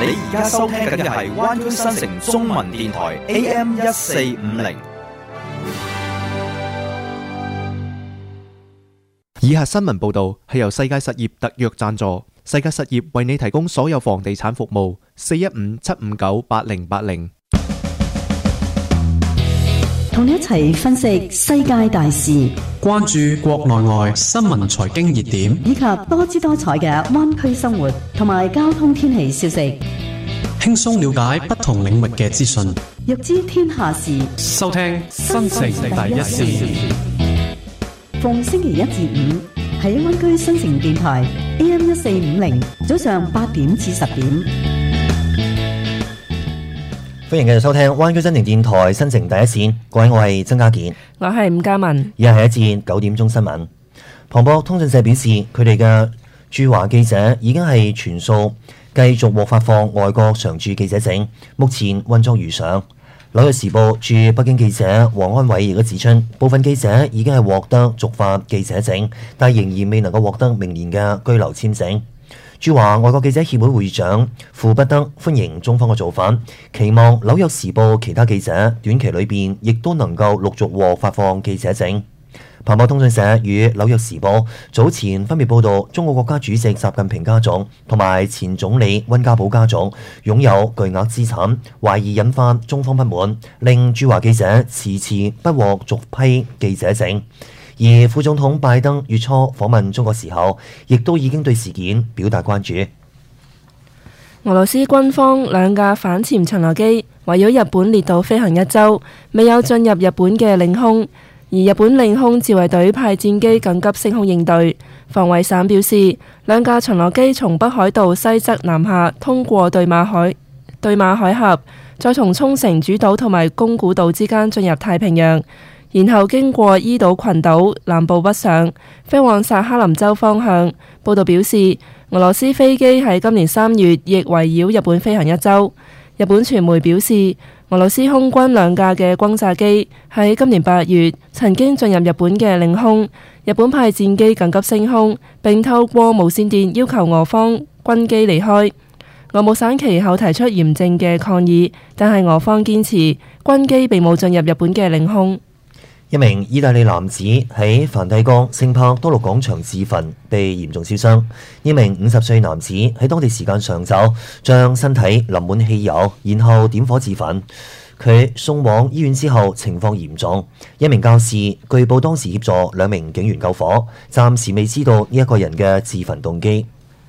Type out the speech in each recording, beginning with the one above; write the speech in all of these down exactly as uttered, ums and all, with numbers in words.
你而家收聽緊嘅係灣區新城中文電台 A M 一四五零。 以下新聞報導係由世界實業特約贊助，世界實業為你提供所有房地產服務。四一五七五九八零八零， 同你一齊分析世界大事， 關注國內外新聞財經熱點， 以及多姿多彩嘅灣區生活同埋交通天氣消息， 輕鬆了解不同領域嘅資訊， 欲知天下事， 收聽新城第一線。 逢星期一至五喺灣區新城電台 A M 一四五零，早上八點至十點。 歡迎繼續收聽灣區新城電台新城第一線。各位，我係曾家健， 我係伍嘉文。 以下係一節九點鐘新聞。彭博通訊社表示，佢哋嘅駐華記者已經係全數繼續獲發放外國常駐記者證，目前運作如常。紐約時報駐北京記者黃安偉亦都指出，部分記者已經係獲得續發記者證，但仍然未能夠獲得明年嘅居留簽證。駐華外國記者協會會長傅不德歡迎中方嘅做法，期望紐約時報其他記者短期裏邊亦都能夠陸續獲發放記者證。彭博通訊社與紐約時報早前分別報道，中國國家主席習近平家族同埋前總理溫家寶家族擁有巨額資產，懷疑引發中方不滿，令駐華記者遲遲不獲續批記者證。而副總統拜登月初訪問中國時候，亦都已經對事件表達關注。 俄羅斯軍方兩架反潛巡邏機圍繞日本列島飛行一周，未有進入日本嘅領空。而日本領空自衛隊派戰機緊急升空應對。防衛省表示，兩架巡邏機從北海道西側南下，通過對馬海對馬海峽，再從沖繩主島同埋宮古島之間進入太平洋，然後經過伊島群島南部北上，飛往薩哈林州方向。報道表示，俄羅斯飛機喺今年三月亦圍繞日本飛行一周。日本傳媒表示，俄羅斯空軍兩架嘅轟炸機喺今年八月曾經進入日本嘅領空，日本派戰機緊急升空，並透過無線電要求俄方軍機離開。俄務省其後提出嚴正嘅抗議，但係俄方堅持軍機並冇進入日本嘅領空。 一名意大利男子喺梵蒂岡聖帕多祿廣場自焚，被嚴重燒傷。呢名五十歲男子喺當地時間上晝將身體淋滿汽油，然後點火自焚。佢送往醫院之後情況嚴重。一名教士據報當時協助兩名警員救火，暫時未知道呢一個人嘅自焚動機。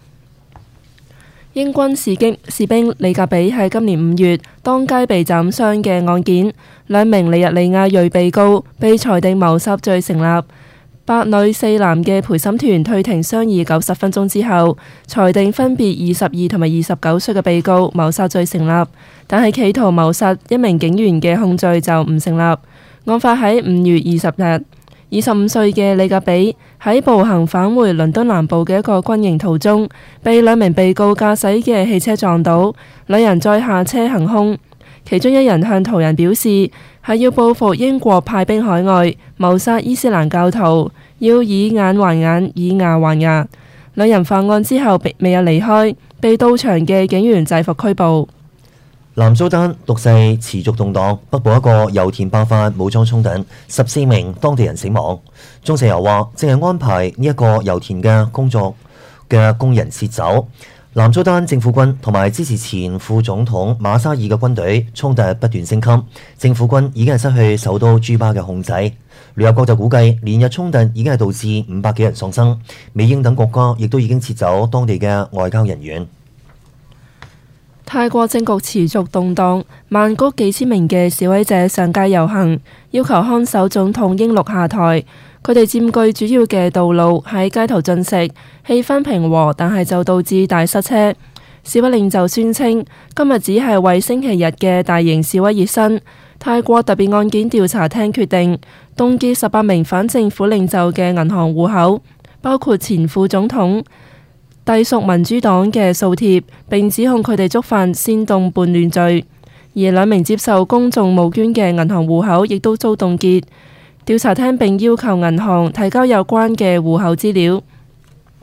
英軍士兵士兵里格比喺今年五月當街被斬傷嘅案件，兩名尼日利亞裔被告被裁定謀殺罪成立。八女四男嘅陪審團退庭商議九十分鐘之後，裁定分別二十二同埋二十九歲嘅被告謀殺罪成立，但係企圖謀殺一名警員嘅控罪就唔成立。案發喺五月二十日。二十五歲嘅里格比喺步行返回倫敦南部嘅一個軍營途中，被兩名被告駕駛嘅汽車撞倒，兩人再下車行兇。其中一人向途人表示係要報復英國派兵海外謀殺伊斯蘭教徒，要以眼還眼，以牙還牙。兩人犯案之後未有離開，被到場嘅警員制服拘捕。 南蘇丹局勢持續動盪，北部一個油田爆發武裝衝突，十四名當地人死亡。中石油話正係安排呢一個油田嘅工作嘅工人撤走。南蘇丹政府軍同埋支持前副總統馬沙爾嘅軍隊衝突不斷升級，政府軍已經係失去首都朱巴嘅控制。聯合國就估計連日衝突已經係導致五百幾人喪生，美英等國家亦都已經撤走當地嘅外交人員。 泰國政局持續動盪，曼谷幾千名嘅示威者上街遊行，要求看守總統英祿下台。佢哋佔據主要嘅道路，喺街頭進食，氣氛平和，但係就導致大塞車。示威領袖宣稱，今日只係為星期日嘅大型示威熱身。泰國特別案件調查廳決定凍結十八名反政府領袖嘅銀行戶口，包括前副總統隸屬民主黨嘅素貼，並指控佢哋觸犯煽動叛亂罪。而兩名接受公眾募捐嘅銀行戶口亦都遭凍結。調查廳並要求銀行提交有關嘅戶口資料。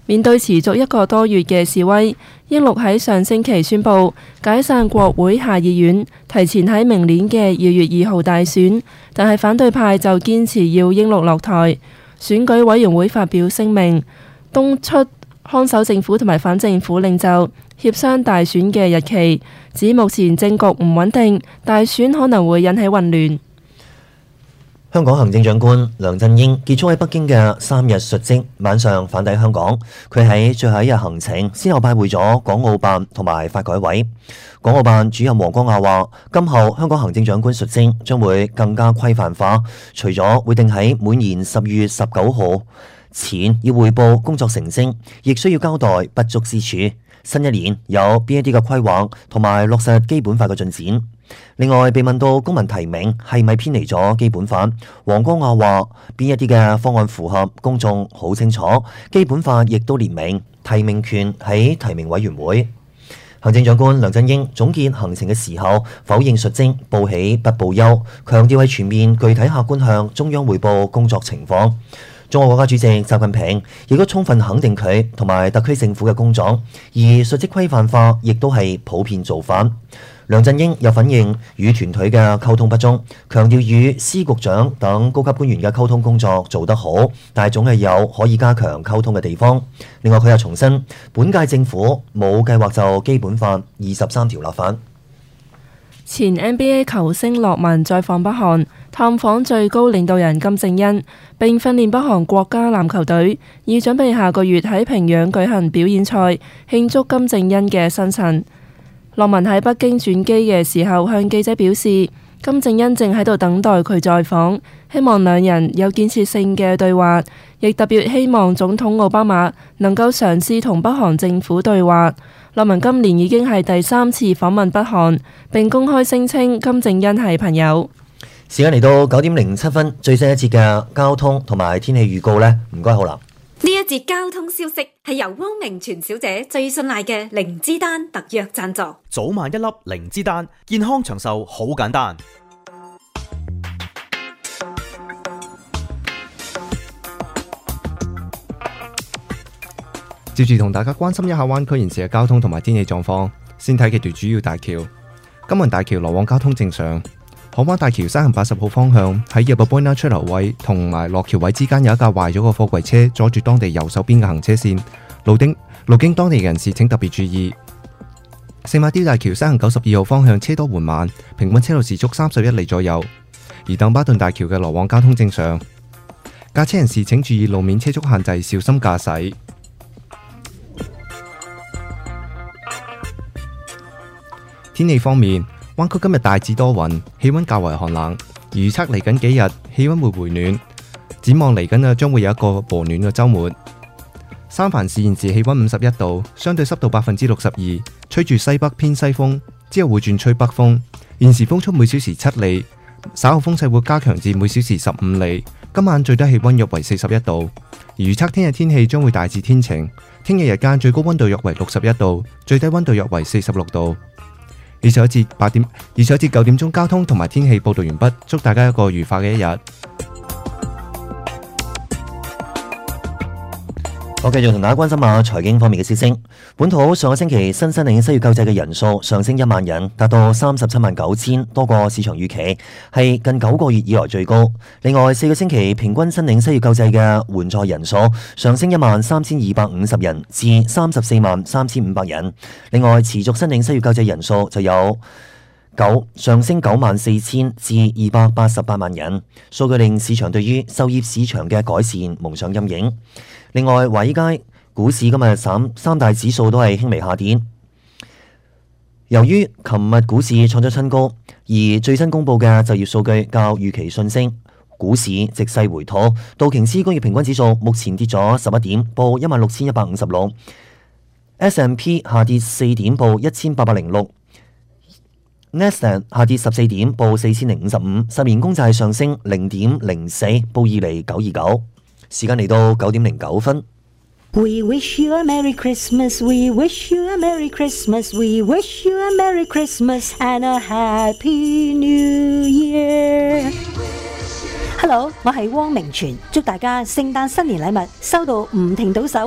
面對持續一個多月嘅示威，英祿喺上星期宣布解散國會下議院，提前喺明年嘅二月二號大選，但係反對派就堅持要英祿落台。選舉委員會發表聲明，敦促看守政府同埋反政府領袖協商大選嘅日期，指目前政局唔穩定，大選可能會引起混亂。 香港行政長官梁振英結束喺北京嘅三日述職，晚上返抵香港。佢喺最後一日行程，先後拜會咗港澳辦同埋發改委。港澳辦主任黃光亞話，今後香港行政長官述職將會更加規範化，除咗會定喺每年十月十九號前要匯報工作成績，亦需要交代不足之處。新一年有邊一啲嘅規劃同埋落實基本法嘅進展。另外，被問到公民提名係咪偏離咗基本法，黃光亞話邊一啲嘅方案符合，公眾好清楚，基本法亦都列明提名權喺提名委員會。行政長官梁振英總結行程嘅時候，否認述職報喜不報憂，強調係全面具體客觀向中央匯報工作情況。中國國家主席習近平亦都充分肯定佢同埋特區政府嘅工作，而述職規範化亦都係普遍做法。梁振英又否認與團隊嘅溝通不足，強調與司局長等高級官員嘅溝通工作做得好，但係總係有可以加強溝通嘅地方。另外，佢又重申，本屆政府冇計劃就基本法二十三條立法。 前 N B A 球星洛文再訪北韓，探訪最高領導人金正恩，並訓練北韓國家籃球隊，以準備下個月喺平壤舉行表演賽，慶祝金正恩嘅生辰。洛文喺北京轉機嘅時候向記者表示，金正恩正喺度等待佢再訪，希望兩人有建設性嘅對話，亦特別希望總統奧巴馬能夠嘗試同北韓政府對話。洛文今年已經係第三次訪問北韓，並公開聲稱金正恩係朋友。 時間嚟到九點零七分，最新一節嘅交通同埋天氣預告呢，唔該好啦。 呢一節交通消息係由汪明荃小姐最信賴嘅靈芝丹特約贊助。 早晚一粒靈芝丹，健康長壽好簡單。 接住同大家關心一下灣區現時嘅交通同埋天氣狀況。先睇幾條主要大橋。金運大橋來往交通正常。海灣大橋西行八十號方向喺入口 Boyna 出口位同埋落橋位之間有一架壞咗個貨櫃車，阻住當地右手邊嘅行車線。路經路經當地人士請特別注意。聖馬刁大橋西行九十二號方向車多緩慢，平均車路時速三十一里左右。而鄧巴頓大橋嘅來往交通正常。駕車人士請注意路面車速限制，小心駕駛。天氣方面，灣區今日大致多雲，氣溫較為寒冷，而預測嚟緊幾日氣溫會回暖。展望嚟緊嘅將會有一個和暖嘅週末。三藩市現時氣溫五十一度，相對濕度百分之六十二，吹住西北偏西風，之後會轉吹北風。現時風速每小時七里，稍後風勢會加強至每小時十五里。今晚最低氣溫約為四十一度，而預測聽日天氣將會大致天晴。聽日日間最高溫度約為六十一度，最低溫度約為四十六度。以上一節八點，以上一節九點鐘交通同埋天氣報道完畢，祝大家一個愉快嘅一日。 我繼續同大家關心下財經方面嘅消息。本土上個星期新申領失業救濟嘅人數上升一萬人，達到三十七萬九千，多過市場預期，係近九個月以來最高。另外，四個星期平均申領失業救濟嘅援助人數上升一萬三千二百五十人，至三十四萬三千五百人。另外，持續申領失業救濟人數就有九上升九萬四千至二百八十八萬人。數據令市場對於就業市場嘅改善蒙上陰影。另外，華爾街股市今日三三大指數都係輕微下跌，由於琴日股市創咗新高，而最新公布嘅就業數據較預期遜升，股市直勢回吐。道瓊斯工業平均指數目前跌咗十一點，報一萬六千一百五十六 ；S and P 下跌四點，報一千八百零六 ；Nasdaq 下跌十四點，報四千零五十五。十年公債上升零點零四，報二厘九二九。時間嚟到九點零九分。 We wish you a Merry Christmas, we wish you a Merry Christmas, we wish you a Merry Christmas and a Happy New Year. Hello， 我係汪明荃，祝大家聖誕新年禮物收到唔停到手啊！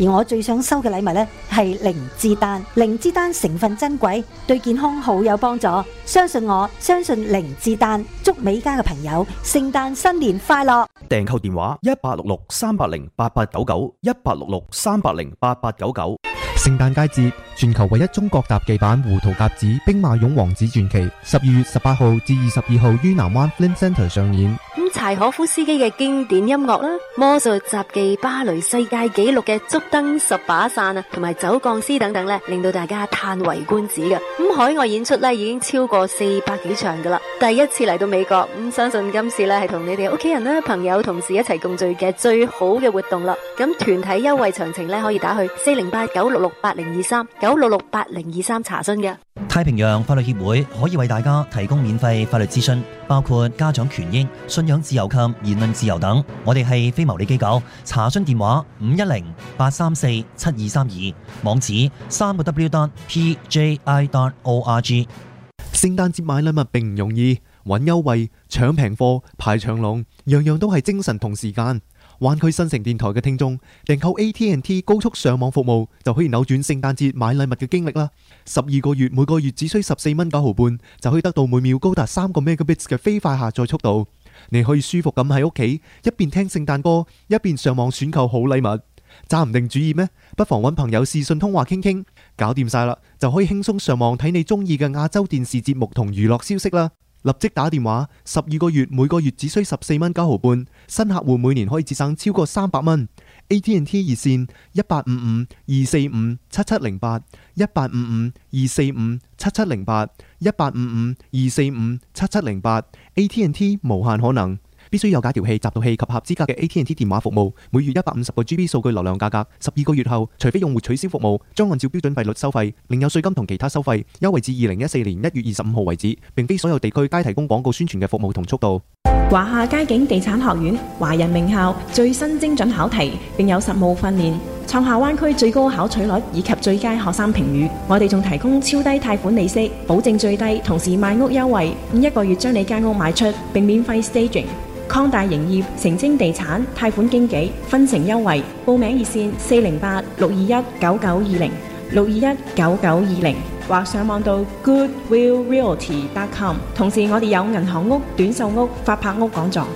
而我最想收嘅禮物呢，係靈芝丹。靈芝丹成分珍貴，對健康好有幫助。相信我，相信靈芝丹。祝美家嘅朋友聖誕新年快樂！ 訂購電話一八六六三八零八八九九一八六六三八零八八九九。 聖誕佳節，全球唯一中國特技版胡桃夾子兵馬俑王子傳奇，十二月十八號至二十二號於南灣 Film Centre 上演。 咁柴可夫斯基嘅經典音樂啦，魔術雜技芭蕾世界紀錄嘅足燈十把傘啊，同埋走鋼絲等等咧，令到大家嘆為觀止嘅。咁海外演出咧已經超過四百幾場噶啦，第一次嚟到美國，咁相信今次咧係同你哋屋企人啦、朋友、同事一齊共聚嘅最好嘅活動啦。咁團體優惠詳情咧可以打去四零八九六六八零二三九六六八零二三查詢嘅。 太平洋法律協會可以為大家提供免費法律諮詢，包括家長權益、信仰自由及言論自由等。我哋係非牟利機構，查詢電話五一零八三四七二三二，網址三個 W dot P J I dot O R G。 聖誕節買禮物並唔容易，揾優惠、搶平貨、排長龍，樣樣都係精神同時間。灣區新城電台嘅聽眾訂購 A T and T 高速上網服務，就可以扭轉聖誕節買禮物嘅經歷啦！十二個月，每個月只需十四蚊九毫半，就可以得到每秒高達三個 megabits 嘅飛快下載速度。你可以舒服咁喺屋企一邊聽聖誕歌，一邊上網選購好禮物。揸唔定主意咩？不妨揾朋友視訊通話傾傾，搞掂晒啦，就可以輕鬆上網睇你中意嘅亞洲電視節目同娛樂消息啦！立即打電話，十二個月每個月只需十四蚊九毫半，新客戶每年可以節省超過三百蚊。A T and T 熱線一八五五二四五七七零八一八五五二四五七七零八一八五五二四五七七零八。A T and T 無限可能。必須有解調器、集導器及合資格嘅 A T and T 電話服務，每月一百五十個 G B 數據流量價格，十二個月後，除非用戶取消服務，將按照標準費率收費，另有稅金同其他收費，優惠至二零一四年一月二十五號為止，並非所有地區皆提供廣告宣傳嘅服務同速度。 華夏街景地產學院華人名校，最新精準考題，並有實務訓練，創下灣區最高考取率以及最佳學生評語。我哋仲提供超低貸款利息，保證最低，同時賣屋優惠，一個月將你間屋賣出，並免費 staging。擴大營業，澄清地產貸款經紀分成優惠，報名熱線四零八六二一九九二零六二一九九二零，或上網到 goodwill realty dot com。同時，我哋有銀行屋、短售屋、法拍屋講座。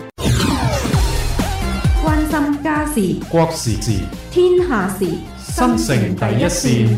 關心家事、 國時事、 天下事， 新城第一線。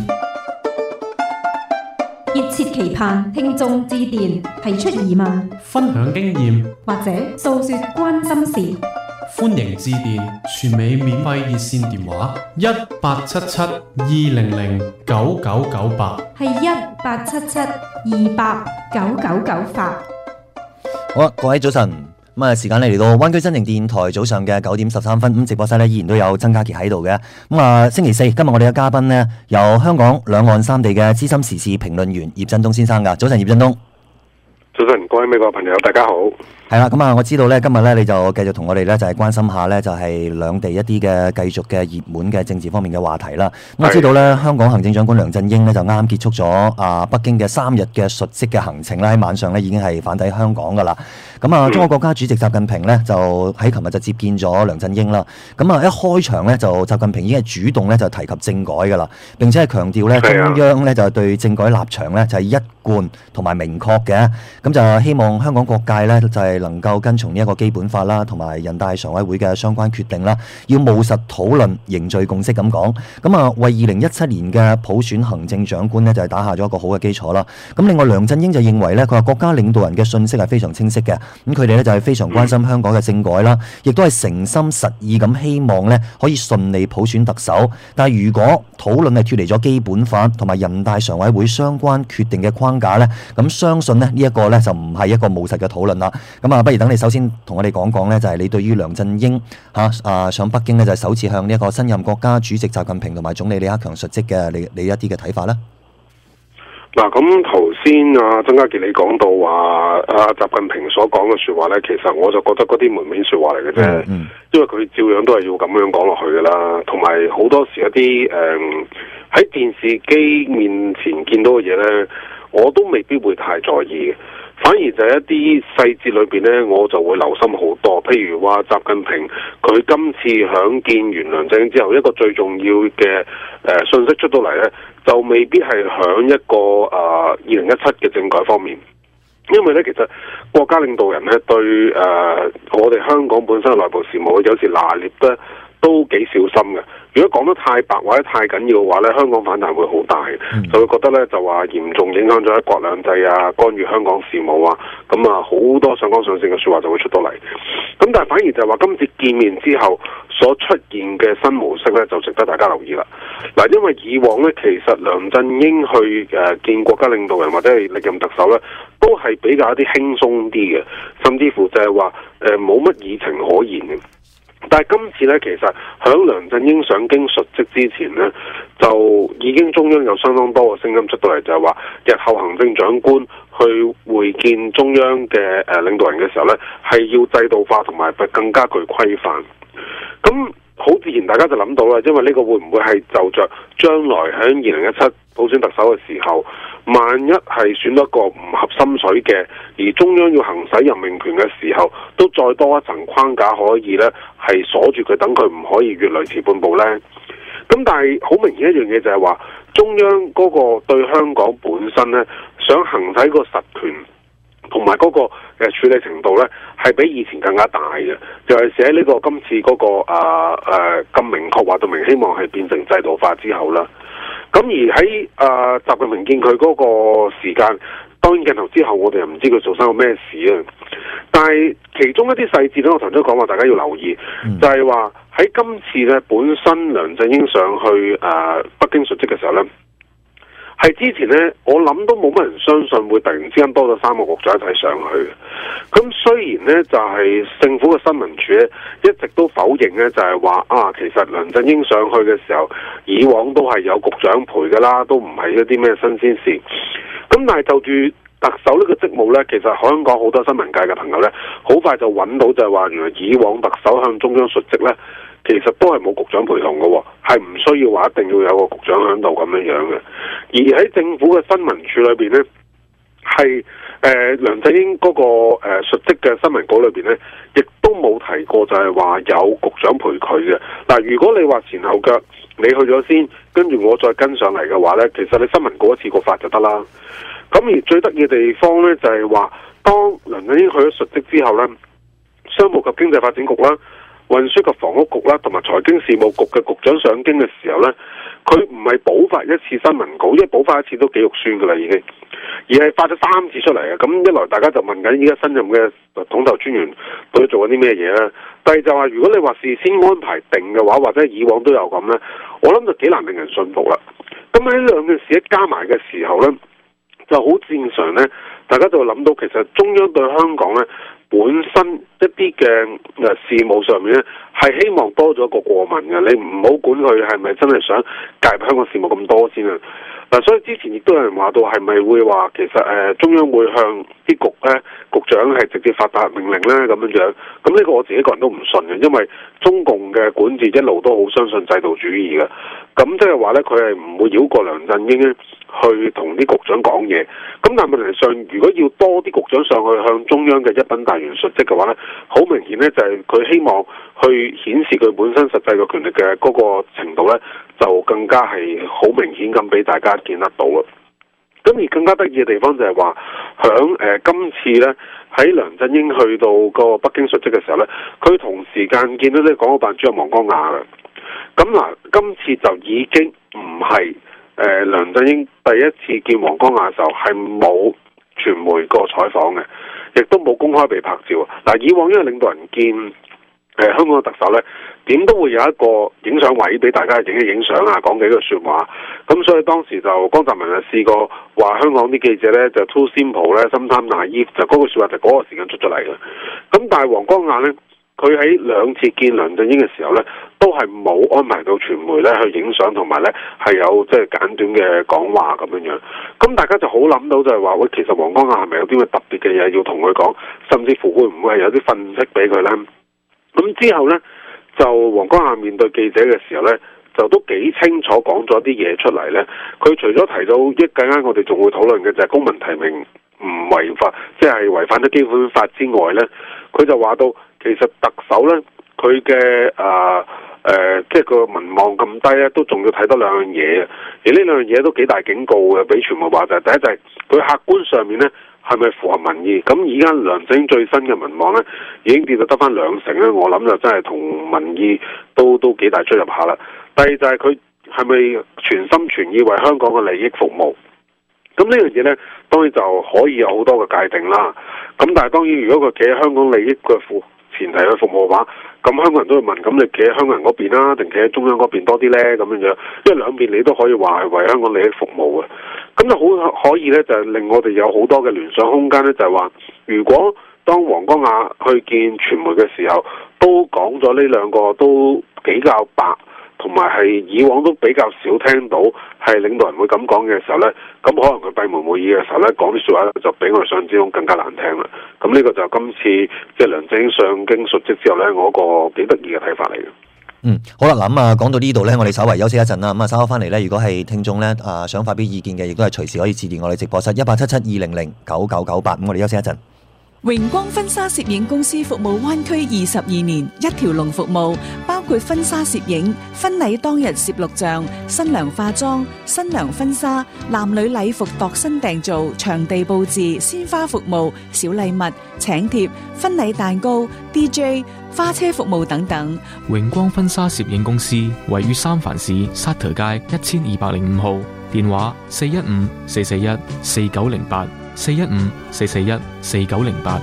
熱切期盼聽眾致電，提出疑問、 分享經驗或者訴說關心事。 歡迎致電全美免費熱線電話一八七七二零零九九九八， 係一八七七二八九九九八。 好啦，各位早晨。咁啊，時間嚟到灣區新城電台早上嘅九點十三分，咁直播室呢依然都有曾家傑喺度嘅。咁啊，星期四今日我哋嘅嘉賓呢，由香港兩岸三地嘅資深時事評論員葉振東先生噶。早晨，葉振東。 早晨，各位美國朋友，大家好。 係啦，咁啊，我知道咧，今日咧你就繼續同我哋咧就係關心下咧，就係兩地一啲嘅繼續嘅熱門嘅政治方面嘅話題啦。咁我知道咧，香港行政長官梁振英咧就啱啱結束咗啊北京嘅三日嘅述職嘅行程啦，喺晚上咧已經係返抵香港噶啦。咁啊，中國國家主席習近平咧就喺琴日就接見咗梁振英啦。咁啊，一開場咧就習近平已經係主動咧就提及政改噶啦，並且係強調咧中央咧就對政改立場咧就係一貫同埋明確嘅。咁就希望香港各界咧就係能夠跟從呢一個基本法啦，同埋人大常委會嘅相關決定啦，要務實討論凝聚共識咁講。咁啊，為二零一七年嘅普選行政長官呢，就係打下咗一個好嘅基礎啦。咁另外梁振英就認為呢，佢話國家領導人嘅信息係非常清晰嘅。咁佢哋呢，就係非常關心香港嘅政改啦，亦都係誠心實意咁希望呢可以順利普選特首。但係如果討論係脫離咗基本法同埋人大常委會相關決定嘅框架呢，咁相信呢呢一個呢，就唔係一個務實嘅討論啦。咁啊，不如等你首先同我哋講講呢，就係你對於梁振英嚇啊上北京呢，就係首次向呢一個新任國家主席習近平同埋總理李克強述職嘅你你一啲嘅睇法呢？ 嗱，咁頭先啊曾家傑你講到話啊習近平所講嘅説話呢，其實我就覺得嗰啲門面説話嚟嘅啫，嗯嗯、因為佢照樣都係要咁樣講落去㗎啦。同埋好多時一啲誒喺電視機面前見到嘅嘢呢，我都未必會太在意嘅。反反而就係一啲細節裏邊呢，我就會留心好多。譬如話習近平佢今次響見完梁振英之後，一個最重要嘅誒信息出到嚟呢，就未必係響一個誒二零一七嘅政改方面。因為咧，其實國家領導人咧對誒、呃、我哋香港本身嘅內部事務，有時拿捏得都幾小心嘅。如果講得太白或者太緊要嘅話咧，香港反彈會好大，就會覺得咧就話嚴重影響咗一國兩制啊，干預香港事務啊，咁啊好多上綱上線嘅説話就會出到嚟。咁但係反而就係話今次見面之後所出現嘅新模式咧，就值得大家留意啦。嗱，因為以往咧其實梁振英去誒、呃、見國家領導人或者係歷任特首咧，都係比較一啲輕鬆啲嘅，甚至乎就係話誒冇乜議程可言嘅。但係今次咧，其實響梁振英上京述職之前呢，就已經中央有相當多嘅聲音出到嚟，就係話日後行政長官去會見中央嘅誒領導人嘅時候呢，係要制度化同埋更加具規範。咁好自然，大家就諗到啦，因為呢個會唔會係就着將來喺二零一七普選特首嘅時候，萬一係選到一個唔合心水嘅，而中央要行使任命權嘅時候，都再多一層框架可以呢係鎖住佢，等佢唔可以越雷池半步呢。咁但係好明顯一樣嘢就係話，中央嗰個對香港本身呢，想行使個實權同埋嗰個誒處理程度呢，係比以前更加大嘅。就係寫呢個今次嗰、那個誒誒咁明確話到明，希望係變成制度化之後啦。咁而喺誒、呃、習近平見佢嗰個時間，當然鏡頭之後，我哋又唔知佢做生個咩事啊。但係其中一啲細節咧，我頭先講話，大家要留意，嗯、就係話喺今次咧，本身梁振英上去誒、呃、北京述職嘅時候咧，係之前咧，我諗都冇乜人相信會突然之間多咗三個局長一齊上去。咁雖然咧，就係、是、政府嘅新聞處咧一直都否認咧，就係、是、話啊，其實梁振英上去嘅時候，以往都係有局長陪㗎啦，都唔係一啲咩新鮮事。咁但係就住特首呢個職務呢，其實香港好多新聞界嘅朋友呢，好快就揾到就係話，原來以往特首向中央述職呢，其實都係冇局長陪同嘅，係唔需要話一定要有個局長喺度咁樣樣嘅。而喺政府嘅新聞處裏邊呢，係誒、呃、梁振英嗰、那個誒、呃、述職嘅新聞稿裏邊呢，亦都冇提過就係話有局長陪佢嘅。嗱，如果你話前後腳你去咗先，跟住我再跟上嚟嘅話呢，其實你新聞稿一次過發就得啦。咁而最得意嘅地方呢，就係話，當梁振英去咗述職之後呢，商務及經濟發展局啦、運輸及房屋局啦，同埋財經事務局嘅局長上京嘅時候呢，佢唔係補發一次新聞稿，因為補發一次都幾肉酸噶啦已經，而係發咗三次出嚟嘅。咁一來大家就問緊依家新任嘅統籌專員到底做緊啲咩嘢呢？第二就話，如果你話事先安排定嘅話，或者以往都有咁呢，我諗就幾難令人信服啦。咁喺兩件事一加埋嘅時候呢，就好正常呢，大家就會諗到其實中央對香港呢本身一啲嘅誒事務上面呢，係希望多咗一個過問嘅，你唔好管佢係咪真係想介入香港事務咁多先啊！嗱，所以之前亦都有人話到係咪會話其實誒、呃、中央會向啲局咧局長係直接發達命令咧咁樣樣，咁呢個我自己個人都唔信嘅，因為中共嘅管治一路都好相信制度主義嘅，咁即係話咧佢係唔會繞過梁振英咧去同啲局長講嘢，咁但係問題上如果要多啲局長上去向中央嘅一品大員述職嘅話咧，好明顯咧就係佢希望去顯示佢本身實際嘅權力嘅嗰個程度咧，就更加係好明顯咁俾大家見得到啦。咁而更加得意嘅地方就係話，響誒今次咧喺梁振英去到個北京述職嘅時候咧，佢同時間見到呢港澳辦主任王光亞嘅。咁嗱，今次就已經唔係誒梁振英第一次見王光亞嘅時候係冇傳媒個採訪嘅，亦都冇公開被拍照。嗱，以往因為領導人見誒、呃、香港嘅特首咧，點都會有一個影相位俾大家影一影相啊，講幾句説話。咁所以當時就江澤民啊試過話香港啲記者咧就 too simple 咧，sometimes naive，就嗰句説話就嗰個時間出咗嚟嘅。咁但係王光亞咧，佢喺兩次見梁振英嘅時候咧，都係冇安排到傳媒咧去影相，同埋咧係有即係簡短嘅講話咁樣樣。咁大家就好諗到就係話，喂，其實王光亞係咪有啲咩特別嘅嘢要同佢講，甚至乎會唔會係有啲訊息俾佢咧？咁之後咧，就王光亞面對記者嘅時候咧，就都幾清楚講咗啲嘢出嚟咧。佢除咗提到一陣間我哋仲會討論嘅就係公民提名唔違法，即係違反咗基本法之外呢，佢就話到其實特首呢，佢嘅誒誒即係個民望咁低咧，都仲要睇多兩樣嘢，而呢兩樣嘢都幾大警告嘅，俾傳媒話就係第一就係佢客觀上面呢係咪符合民意？咁而家梁振英最新嘅民望呢已經跌到得翻兩成咧，我諗就真係同民意都都幾大出入下啦。第二就係佢係咪全心全意為香港嘅利益服務？咁呢樣嘢呢，當然就可以有好多嘅界定啦。咁但係當然，如果佢企喺香港利益嘅負前提去服務嘅話，咁香港人都會問：咁你企喺香港人嗰邊啦，定企喺中央嗰邊多啲呢？咁樣樣，因為兩邊你都可以話係為香港利益服務嘅。咁就好可以呢，就係令我哋有好多嘅聯想空間呢，就係話，如果當黃光亞去見傳媒嘅時候，都講咗呢兩個都比較白，同埋係以往都比較少聽到係領導人會咁講嘅時候呢，咁可能佢閉門會議嘅時候呢，講啲説話就比我哋想象之中更加難聽啦。咁呢個就今次即係梁振英上京述職之後呢，我一個幾得意嘅睇法嚟嘅。 嗯，好啦，嗱咁啊，講到呢度呢，我哋稍為休息一陣啦。咁啊，稍後翻嚟呢，如果係聽眾呢，啊想發表意見嘅，亦都係隨時可以致電我哋直播室一八七七二零零九九九八。咁我哋休息一陣。 榮光婚紗攝影公司服務灣區二十二年，一條龍服務，包括婚紗攝影、婚禮當日攝錄像、新娘化妝、新娘婚紗、男女禮服度身訂造、場地佈置、鮮花服務、小禮物、請帖、婚禮蛋糕、D J、花車服務等等。 榮光婚紗攝影公司位於三藩市沙特街一千二百零五號，電話四一五四四一四九零八。四一五四四一四九零八。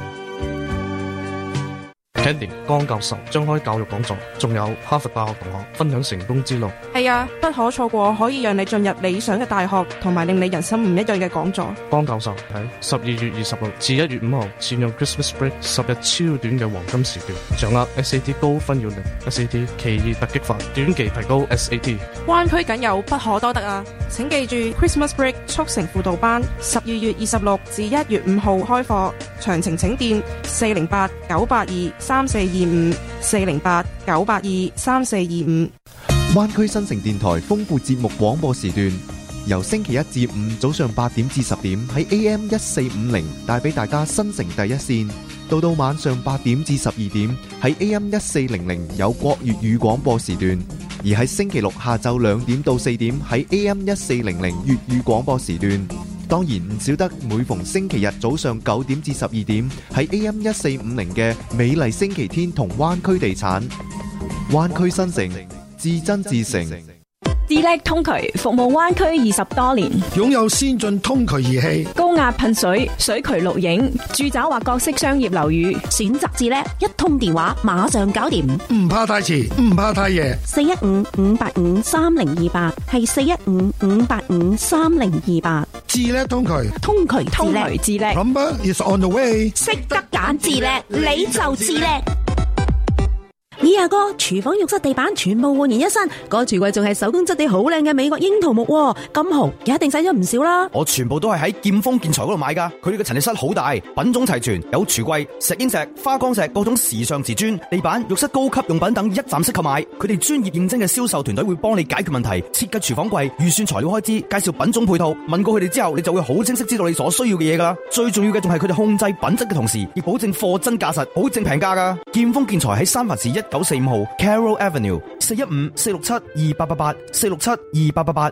Candy 江教授將開教育講座，仲有哈佛大學同學分享成功之路。 係啊，不可錯過可以讓你進入理想嘅大學，同埋令你人生唔一樣嘅講座。 江教授喺十二月二十六至一月五號，善用 Christmas Break 十日超短嘅黃金時段，掌握 S A T 高分要領 S A T 奇異突擊法，短期提高 S A T。 灣區僅有，不可多得啊！請記住 Christmas Break 速成輔導班，十二月二十六至一月五號開課，詳情請電四零八九八二三四二五四零八九八二三四二五。 灣區新城電台豐富節目廣播時段，由星期一至五早上八點至十點喺 A M 一四五零帶俾大家新城第一線，到到晚上八點至十二點喺 A M 一四零零有國粵語廣播時段，而喺星期六下晝兩點到四點喺 A M 一四零零粵語廣播時段。當然唔少得每逢星期日早上九點至十二點喺 A M 一四五零嘅美麗星期天同灣區地產。灣區新城，至真至誠。 智叻通渠服務灣區二十多年， 擁有先進通渠儀器、 高壓噴水、水渠錄影、住宅或各式商業樓宇， 選擇智叻，一通電話馬上搞掂， 唔怕太遲，唔怕太夜。 四一五五八五三零二八係四一五五八五三零二八。 智叻通渠， 通渠通渠智叻 ，Number is on the way。 識得揀智叻，你就智叻。咦阿哥，廚房浴室地板全部煥然一新，個櫥櫃仲係手工質地好靚嘅美國櫻桃木，咁紅一定使咗唔少啦。 我全部都係喺劍鋒建材嗰度買噶，佢哋嘅陳列室好大，品種齊全，有櫥櫃、石英石、花崗石、各種時尚瓷磚、地板、浴室高級用品等一站式購買。佢哋專業認真嘅銷售團隊會幫你解決問題，設計廚房櫃、預算材料開支、介紹品種配套。問過佢哋之後，你就會好清晰知道你所需要嘅嘢噶啦。最重要嘅仲係佢哋控制品質嘅同時，亦保證貨真價實，保證平價噶。劍鋒建材喺三藩市一九四五號 Carroll Avenue 四一五四六七二八八八四六七二八八八。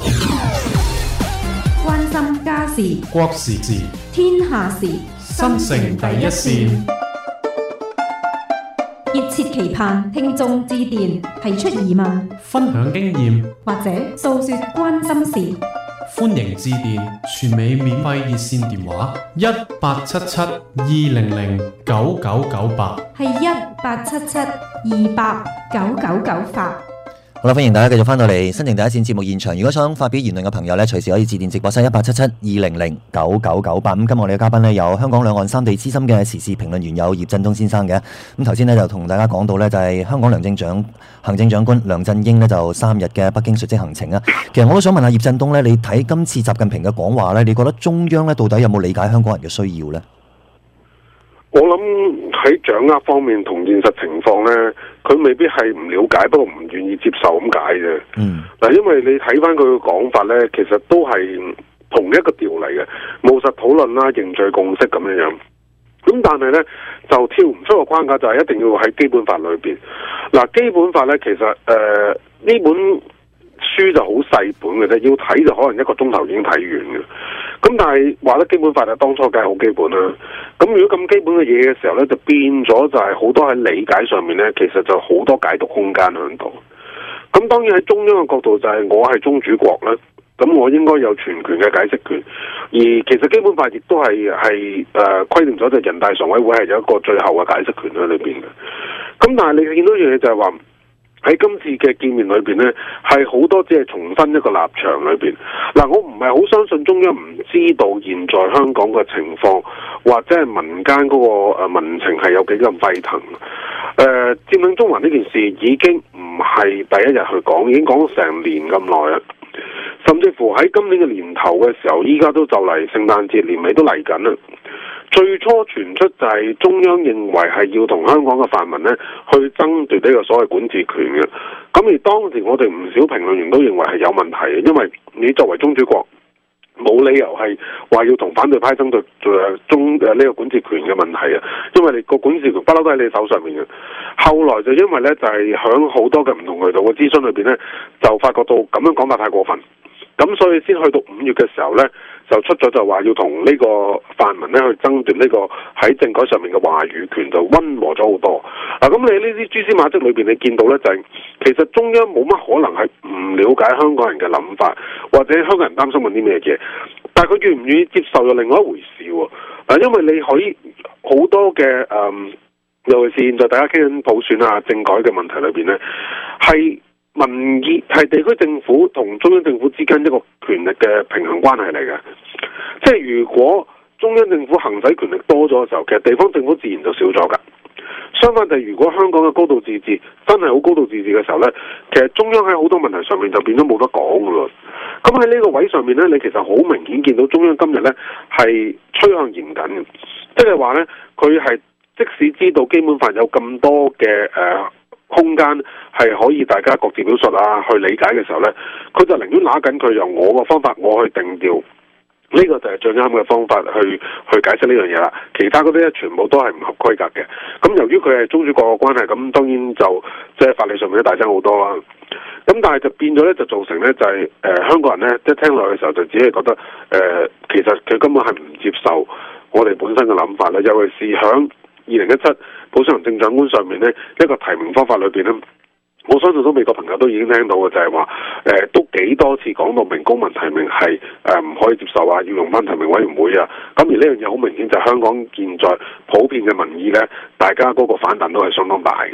關心家事、 國時事、 天下事， 新城第一線。 熱切期盼聽眾致電，提出疑問、 分享經驗或者訴說關心事。 歡迎致電全美免費熱線電話一八七七二零零九九九八， 係一八七七二八九九九八。 好啦，歡迎大家繼續翻到嚟新城第一線節目現場。如果想發表言論嘅朋友呢，隨時可以致電直播室一八七七二零零九九九八。咁今日我哋嘅嘉賓呢，有香港兩岸三地資深嘅時事評論員有葉振東先生嘅。咁頭先呢，就同大家講到呢，就係香港行政長行政長官梁振英呢，就三日嘅北京述職行程啊。其實我都想問下葉振東呢，你睇今次習近平嘅講話呢，你覺得中央呢，到底有冇理解香港人嘅需要呢？ 我諗喺掌握方面同現實情況呢，佢未必係唔了解，不過唔願意接受咁解啫。嗯，嗱，因為你睇翻佢嘅講法呢，其實都係同一個調嚟嘅，務實討論啦，凝聚共識咁樣樣。咁但係呢，就跳唔出個框架，就係一定要喺基本法裏邊。嗱，基本法呢，其實誒呢、呃、本書就好細本嘅啫，要睇就可能一個鐘頭已經睇完嘅。咁但係話得基本法就當初梗係好基本啦。咁如果咁基本嘅嘢嘅時候呢，就變咗就係好多喺理解上面呢，其實就好多解讀空間喺度。咁當然喺中央嘅角度就係我係宗主國啦。咁我應該有全權嘅解釋權，而其實基本法亦都係係誒規定咗，就人大常委會係有一個最後嘅解釋權喺裏邊嘅。咁但係你見到一樣嘢就係話喺今次嘅見面裏邊呢，係好多只係重申一個立場裏邊。嗱，我唔係好相信中央唔知道現在香港嘅情況，或者係民間嗰個誒民情係有幾咁沸騰。誒、呃，佔領中環呢件事已經唔係第一日去講，已經講成年咁耐啦。甚至乎喺今年嘅年頭嘅時候，依家都就嚟聖誕節，年尾都嚟緊啦。最初傳出就係中央認為係要同香港嘅泛民呢去爭奪呢個所謂管治權嘅。咁而當時我哋唔少評論員都認為係有問題嘅，因為你作為宗主國，冇理由係話要同反對派爭奪誒中誒呢個管治權嘅問題啊。因為你個管治權不嬲都喺你手上面嘅。後來就因為呢，就係響好多嘅唔同渠道嘅諮詢裏邊呢，就發覺到咁樣講法太過分。咁所以先去到五月嘅時候呢，就出咗就話要同呢個泛民呢去爭奪呢個喺政改上面嘅話語權，就溫和咗好多。嗱、啊，咁你呢啲蛛絲馬跡裏邊，你見到呢，就係、是、其實中央冇乜可能係唔了解香港人嘅諗法，或者香港人擔心緊啲咩嘢，但係佢願唔願意接受又另外一回事喎。嗱、啊，因為你可以好多嘅誒、嗯，尤其是現在大家傾緊普選啊、政改嘅問題裏邊呢，係民意係地區政府同中央政府之間一個權力嘅平衡關係嚟嘅，即係如果中央政府行使權力多咗嘅時候，其實地方政府自然就少咗㗎。相反地，如果香港嘅高度自治真係好高度自治嘅時候呢，其實中央喺好多問題上面就變咗冇得講㗎咯。咁喺呢個位上面呢，你其實好明顯見到中央今日呢係趨向嚴謹嘅，即係話呢，佢係即使知道基本法有咁多嘅誒、呃空間係可以大家各自表述啊，去理解嘅時候呢，佢就寧願拿緊佢由我個方法我去定調，呢、這個就係最啱嘅方法去去解釋呢樣嘢啦。其他嗰啲全部都係唔合規格嘅。咁由於佢係宗主國嘅關係，咁當然就即係、就是、法理上面都大增好多啦。咁但係就變咗呢，就造成呢，就係、是、誒、呃、香港人呢，即係聽落嘅時候就只係覺得誒、呃，其實佢根本係唔接受我哋本身嘅諗法啦。尤其是響二零一七普選行政長官上面呢，一個提名方法裏邊呢，我相信都美國朋友都已經聽到嘅，就係話誒都幾多次講到明公民提名係誒唔可以接受啊，要用翻提名委員會啊。咁而呢樣嘢好明顯就係香港現在普遍嘅民意呢，大家嗰個反彈都係相當大嘅。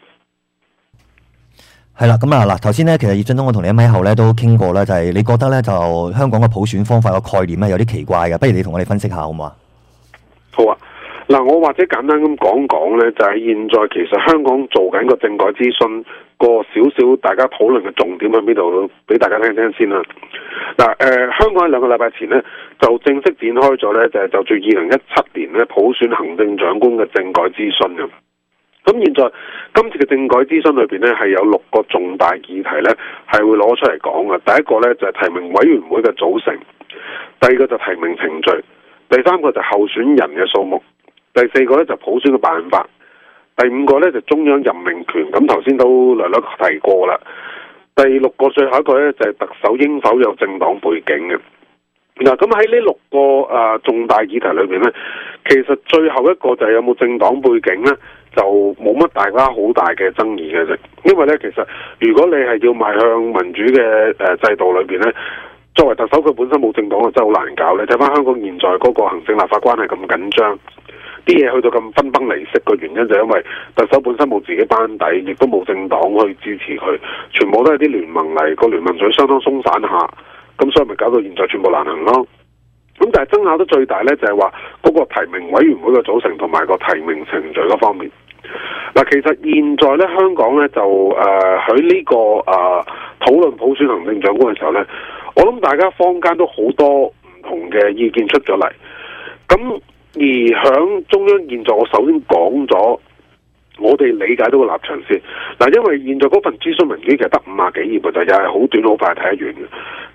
係啦，咁啊嗱，頭先呢，其實葉振東我同你一咪後呢都傾過啦，就係、是、你覺得呢，就香港嘅普選方法個概念呢有啲奇怪嘅，不如你同我哋分析下好唔好啊？ 好啊。嗱，我或者簡單咁講講呢，就係、是、現在其實香港做緊個政改諮詢個少少大家討論嘅重點喺邊度，俾大家聽聽先啦。嗱，誒、呃，香港喺兩個禮拜前呢，就正式展開咗呢，就係就住二零一七年呢普選行政長官嘅政改諮詢嘅。咁現在今次嘅政改諮詢裏邊呢，係有六個重大議題呢，係會攞出嚟講嘅。第一個呢，就係、是、提名委員會嘅組成，第二個就提名程序，第三個就係候選人嘅數目。第四個咧就普選嘅辦法，第五個咧就中央任命權，咁頭先都略略提過啦。第六個最後一個咧就係特首應否有政黨背景嘅。嗱，咁喺呢六個誒、呃、重大議題裏邊咧，其實最後一個就係有冇政黨背景咧，就冇乜大家好大嘅爭議嘅啫。因為咧，其實如果你係要邁向民主嘅誒制度裏邊咧，作為特首佢本身冇政黨，真係好難搞。你睇翻香港現在嗰個行政立法關係咁緊張。啲嘢去到咁分崩離析嘅原因就係因為特首本身冇自己班底，亦都冇政黨去支持佢，全部都係啲聯盟嚟，個聯盟水相當鬆散下，咁所以咪搞到現在全部難行咯。咁但係爭拗得最大呢，就係話嗰個提名委員會嘅組成同埋個提名程序嗰方面。嗱，其實現在呢，香港呢就誒喺呢個誒、呃、討論普選行政長官嘅時候呢，我諗大家坊間都好多唔同嘅意見出咗嚟，咁。而響中央現在，我首先講咗我哋理解到個立場先。嗱，因為現在嗰份諮詢文件其實得五廿幾頁嘅，就又係好短好快睇得完嘅。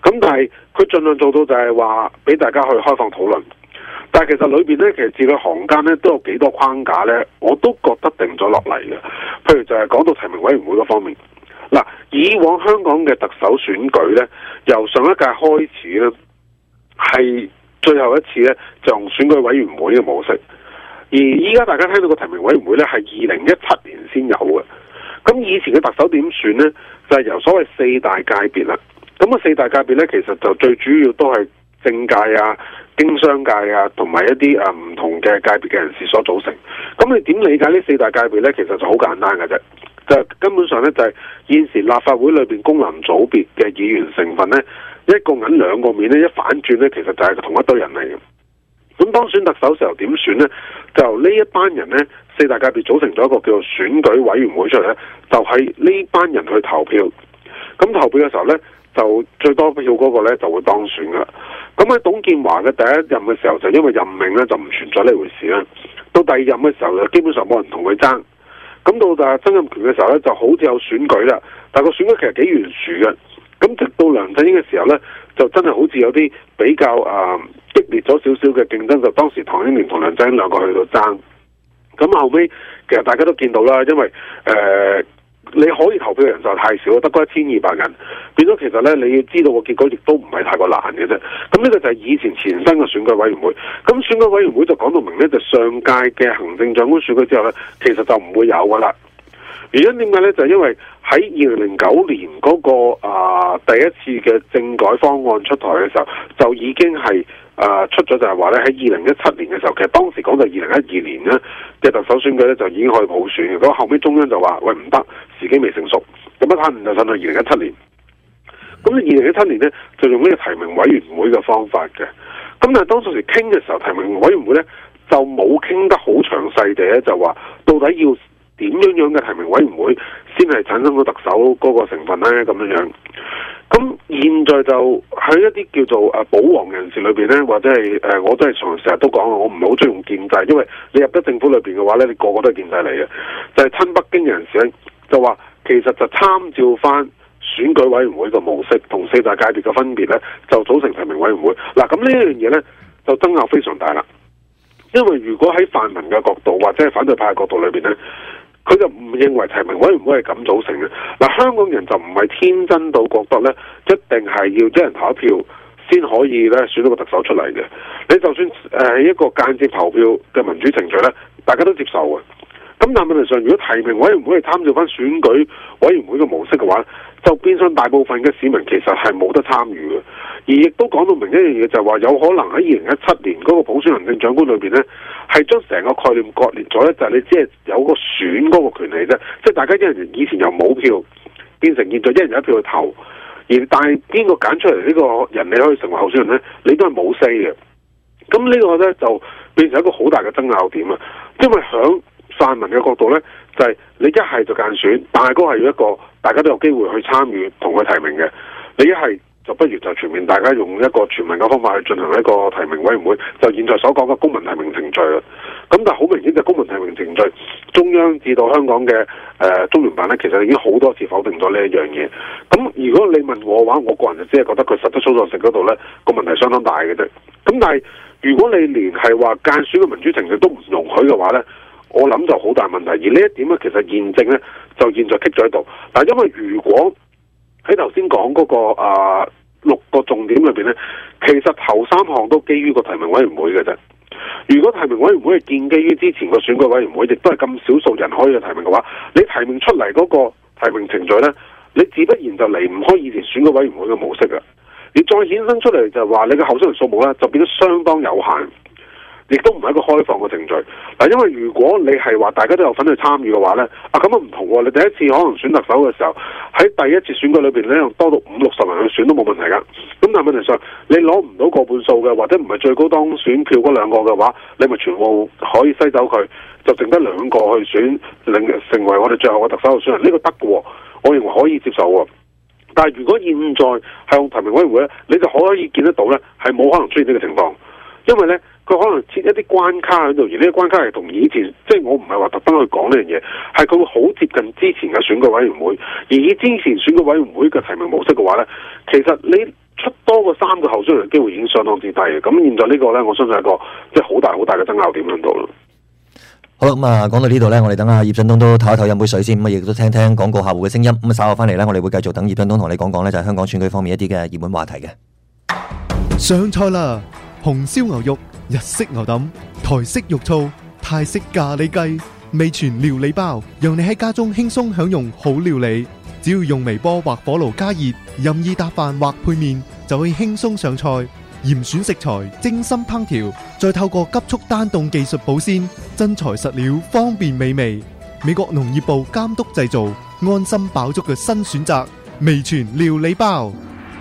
咁但係佢盡量做到就係話俾大家去開放討論。但係其實裏邊咧，其實字裏行間咧都有幾多框架咧，我都覺得定咗落嚟嘅。譬如就係講到提名委員會嗰方面，嗱，以往香港嘅特首選舉咧，由上一屆開始咧，係最後一次咧就用選舉委員會嘅模式。而依家大家聽到個提名委員會咧係二零一七年先有嘅。咁以前嘅特首點選咧，就係、是、由所謂四大界別啦。咁啊四大界別咧，其實就最主要都係政界啊、經商界啊，同埋一啲誒唔同嘅界別嘅人士所組成。咁你點理解呢四大界別呢？其實就好簡單嘅啫，就根本上呢，就係現時立法會裏邊功能組別嘅議員成分呢，一個銀兩個面呢，一反轉呢，其實就係同一堆人嚟嘅。咁當選特首時候點選呢？就由呢一班人呢，四大界別組成咗一個叫做選舉委員會出嚟呢，就係呢班人去投票。咁投票嘅時候呢，就最多票嗰個呢就會當選噶啦。咁喺董建華嘅第一任嘅時候，就因為任命呢，就唔存在呢回事啦。到第二任嘅時候，就基本上冇人同佢爭。咁到就曾蔭權嘅時候呢，就好似有選舉啦，但個選舉其實幾懸殊嘅。咁直到梁振英嘅時候呢，就真係好似有啲比較誒、呃、激烈咗少少嘅競爭，就當時唐英年同梁振英兩個去到爭。咁後尾其實大家都見到啦，因為誒、呃你可以投票嘅人就太少，得嗰一千二百人，變咗其實咧，你要知道個結果亦都唔係太過難嘅啫。咁呢個就係以前前身嘅選舉委員會。咁選舉委員會就講到明咧，就上屆嘅行政長官選舉之後咧，其實就唔會有噶啦。原因點解咧？就係因為喺二零零九年嗰、那個啊、呃、第一次嘅政改方案出台嘅時候，就已經係啊、呃、出咗就係話咧，喺二零一七年嘅時候，其實當時講就二零一二年咧嘅特首選舉咧就已經可以普選嘅。咁後尾中央就話喂，唔得，時機未成熟，咁一攤就上到二零一七年。咁二零一七年咧就用呢個提名委員會嘅方法嘅。咁但係當時傾嘅時候，提名委員會咧就冇傾得好詳細地咧，就話到底要點樣樣嘅提名委員會先係產生到特首嗰個成分咧咁樣樣。咁現在就喺一啲叫做誒保皇人士裏邊咧，或者係誒我都係常成日都講，我唔係好中意用建制，因為你入得政府裏邊嘅話咧，你個個都係建制嚟嘅。就係、是、親北京人士咧，就話其實就參照翻選舉委員會嘅模式同四大界別嘅分別咧，就組成提名委員會。嗱，咁呢一樣嘢咧就爭拗非常大啦。因為如果喺泛民嘅角度或者係反對派嘅角度裏邊咧，佢就唔認為提名委員會係咁組成嘅。嗱，香港人就唔係天真到覺得咧，一定係要一人投一票先可以咧選到個特首出嚟嘅。你就算誒係一個間接投票嘅民主程序咧，大家都接受嘅。咁但係問題上，如果提名委員會係參照翻選舉委員會嘅模式嘅話，就變相大部分嘅市民其實係冇得參與嘅。而亦都講到明一樣嘢，就係話有可能喺二零一七年嗰個普選行政長官裏邊呢，係將成個概念割裂咗咧，就係、是、你只係有個選嗰個權利啫，即係大家一人以前由冇票變成現在一人有一票去投，而但係邊個揀出嚟呢個人你可以成為候選人呢？你都係冇 say 嘅。咁呢個呢，就變成一個好大嘅爭拗點啊！因為響泛民嘅角度呢，就係、是、你一係就間選，但係嗰係要一個大家都有機會去參與同佢提名嘅，你一係就不如就全面大家用一個全民嘅方法去進行一個提名委員會，就現在所講嘅公民提名程序啦。咁但係好明顯就公民提名程序，中央至到香港嘅誒、呃、中聯辦呢，其實已經好多次否定咗呢一樣嘢。咁如果你問我嘅話，我個人就只係覺得佢實質操作性嗰度呢個問題相當大嘅啫。咁但係如果你連係話間選嘅民主程序都唔容許嘅話呢，我諗就好大問題。而呢一點呢，其實現正呢就現在棘咗喺度。嗱，因為如果喺頭先講嗰個啊、呃、六個重點裏邊呢，其實頭三項都基於個提名委員會嘅啫。如果提名委員會係建基於之前個選舉委員會，亦都係咁少數人可以去提名嘅話，你提名出嚟嗰個提名程序呢，你自不然就離唔開以前選舉委員會嘅模式嘅。你再衍生出嚟就係話你嘅候選人數目呢，就變得相當有限。亦都唔係一個開放嘅程序嗱，因為如果你係話大家都有份去參與嘅話呢，啊咁啊唔同喎。你第一次可能選特首嘅時候，喺第一次選舉裏邊呢，多到五六十人去選都冇問題㗎。咁但係問題上，你攞唔到個半數嘅，或者唔係最高當選票嗰兩個嘅話，你咪全部可以篩走佢，就剩得兩個去選，令成為我哋最後嘅特首候選人。呢個得嘅喎，我認為可以接受喎。但係如果現在係用提名委員會呢，你就可以見得到呢，係冇可能出現呢個情況，因為呢。佢可能設一啲關卡喺度，而呢啲關卡係同以前，即係我唔係話特登去講呢樣嘢，係佢會好接近之前嘅選舉委員會。而以之前選舉委員會嘅提名模式嘅話呢，其實你出多過三個候選人嘅機會已經相當之低嘅。咁現在呢個呢，我相信係一個即係好大好大嘅爭拗點喺度咯。 好啦，咁啊講到呢度呢，我哋等阿葉振東都唞一唞飲杯水先，咁啊亦都聽聽廣告客戶嘅聲音。咁啊稍後翻嚟呢，我哋會繼續等葉振東同你講講呢，就係香港選舉方面一啲嘅熱門話題嘅。 上菜啦！紅燒牛肉、日式牛腩、台式肉燥、泰式咖喱雞、味全料理包，讓你喺家中輕鬆享用好料理。只要用微波或火爐加熱，任意搭飯或配麵，就可以輕鬆上菜。嚴選食材，精心烹調，再透過急速單凍技術保鮮，真材實料，方便美味。美國農業部監督製造，安心飽足嘅新選擇，味全料理包。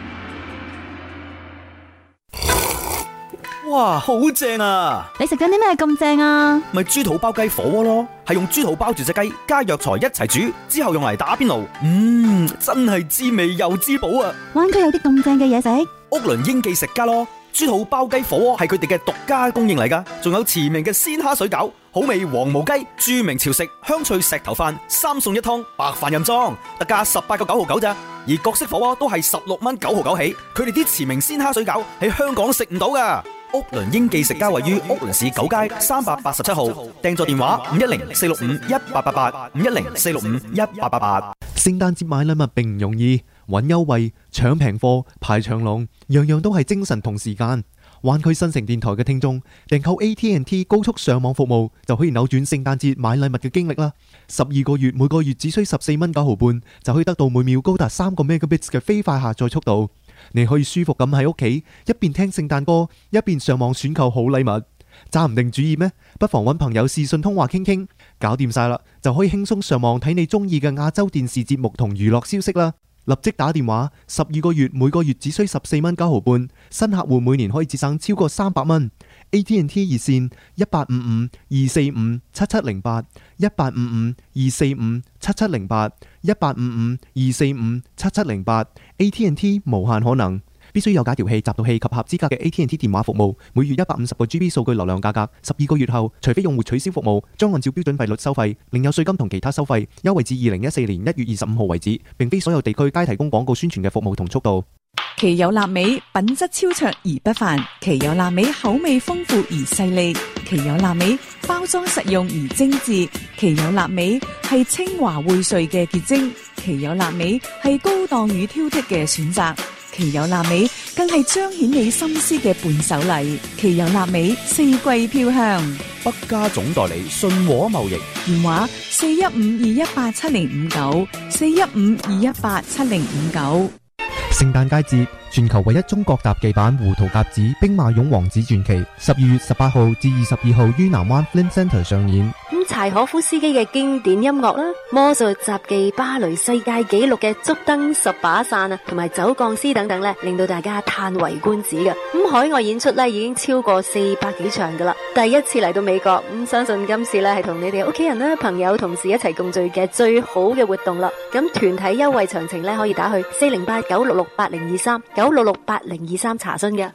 哇，好正啊！ 你食緊啲咩咁正啊？ 咪豬肚包雞火鍋咯，係用豬肚包住隻雞，加藥材一齊煮，之後用嚟打邊爐。嗯，真係滋味又滋補啊！ 灣區有啲咁正嘅嘢食， 屋倫英記食家咯，豬肚包雞火鍋係佢哋嘅獨家供應嚟噶，仲有馳名嘅鮮蝦水餃、好味黃毛雞、著名潮食香脆石頭飯，三餸一湯，白飯任裝，特價十八個九毫九咋。而各式火鍋都係十六蚊九毫九起，佢哋啲馳名鮮蝦水餃喺香港食唔到噶。屋倫英記食家位於屋倫市九街三百八十七號，訂座電話五一零四六五一八八八五一零四六五一八八八。 聖誕節買禮物並唔容易，揾優惠、搶平貨、排長龍，樣樣都係精神同時間。灣區新城電台嘅聽眾訂購 A T and T 高速上網服務，就可以扭轉聖誕節買禮物嘅經歷啦！十二個月每個月只需十四蚊九毫半，就可以得到每秒高達三個 megabits 嘅飛快下載速度。你可以舒服咁喺屋企一邊聽聖誕歌，一邊上網選購好禮物。揸唔定主意咩？不妨揾朋友視訊通話傾傾，搞掂晒啦，就可以輕鬆上網睇你中意嘅亞洲電視節目同娛樂消息啦！立即打電話，十二個月每個月只需十四蚊九毫半，新客戶每年可以節省超過三百蚊。A T and T 熱線一八五五二四五七七零八一八五五二四五七七零八一八五五二四五七七零八 A T and T 無限可能。必須有解調器、集導器及合資格嘅 A T and T 電話服務，每月一百五十個 G B 數據流量價格，十二個月後，除非用戶取消服務，將按照標準費率收費，另有稅金同其他收費，優惠至二零一四年一月二十五號為止，並非所有地區皆提供廣告宣傳嘅服務同速度。 奇有臘味，品質超卓而不凡；奇有臘味，口味豐富而細膩；奇有臘味，包裝實用而精緻；奇有臘味係清華薈萃嘅結晶；奇有臘味係高檔與挑剔嘅選擇；奇有臘味更係彰顯你心思嘅伴手禮。奇有臘味，四季飄香。 北家總代理信和貿易， 電話四一五二一八七零五九四一五二一八七零五九。 聖誕佳節，全球唯一中國特技版胡桃夾子兵馬俑王子傳奇，十二月十八號至二十二號於南灣 Flint Centre 上演。 咁柴可夫斯基嘅經典音樂啦，魔術雜技芭蕾世界紀錄嘅足燈十把傘啊，同埋走鋼絲等等咧，令到大家嘆為觀止嘅。咁海外演出咧已經超過四百幾場噶啦，第一次嚟到美國，咁相信今次咧係同你哋屋企人啦、朋友、同事一齊共聚嘅最好嘅活動啦。咁團體優惠詳情咧可以打去四零八九六六八零二三九六六八零二三查詢嘅。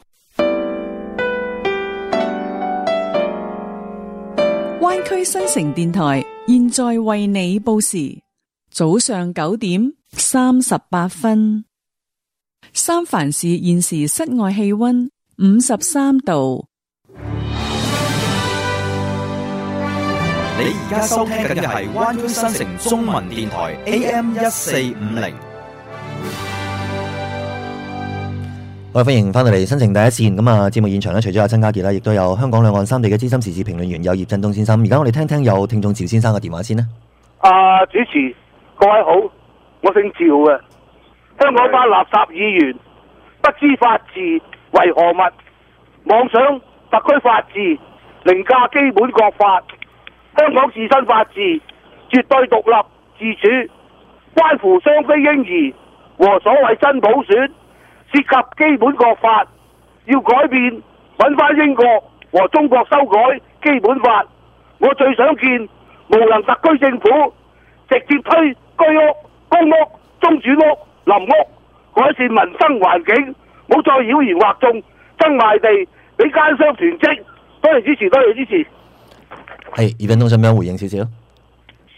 灣區新城電台現在為你報時，早上九點三十八分。三藩市現時室外氣溫五十三度。 你而家收聽緊嘅係灣區新城中文電台 A M 一四五零。 好，歡迎翻到嚟新城第一線。咁啊，節目現場咧，除咗阿曾家傑啦，亦都有香港兩岸三地嘅資深時事評論員有葉振東先生。而家我哋聽聽有聽眾趙先生嘅電話先啦。 啊，主持各位好，我姓趙嘅。香港班垃圾議員不知法治為何物，妄想特區法治凌駕基本國法。香港自身法治絕對獨立自主，關乎雙非嬰兒和所謂真普選。涉及基本國法，要改變，揾翻英國和中國修改基本法。我最想見無能特區政府直接推居屋、公屋、中轉屋、臨屋，改善民生環境，冇再妖言惑眾，爭賣地俾奸商囤積。多謝支持，多謝支持。 係葉振東想唔想回應少少？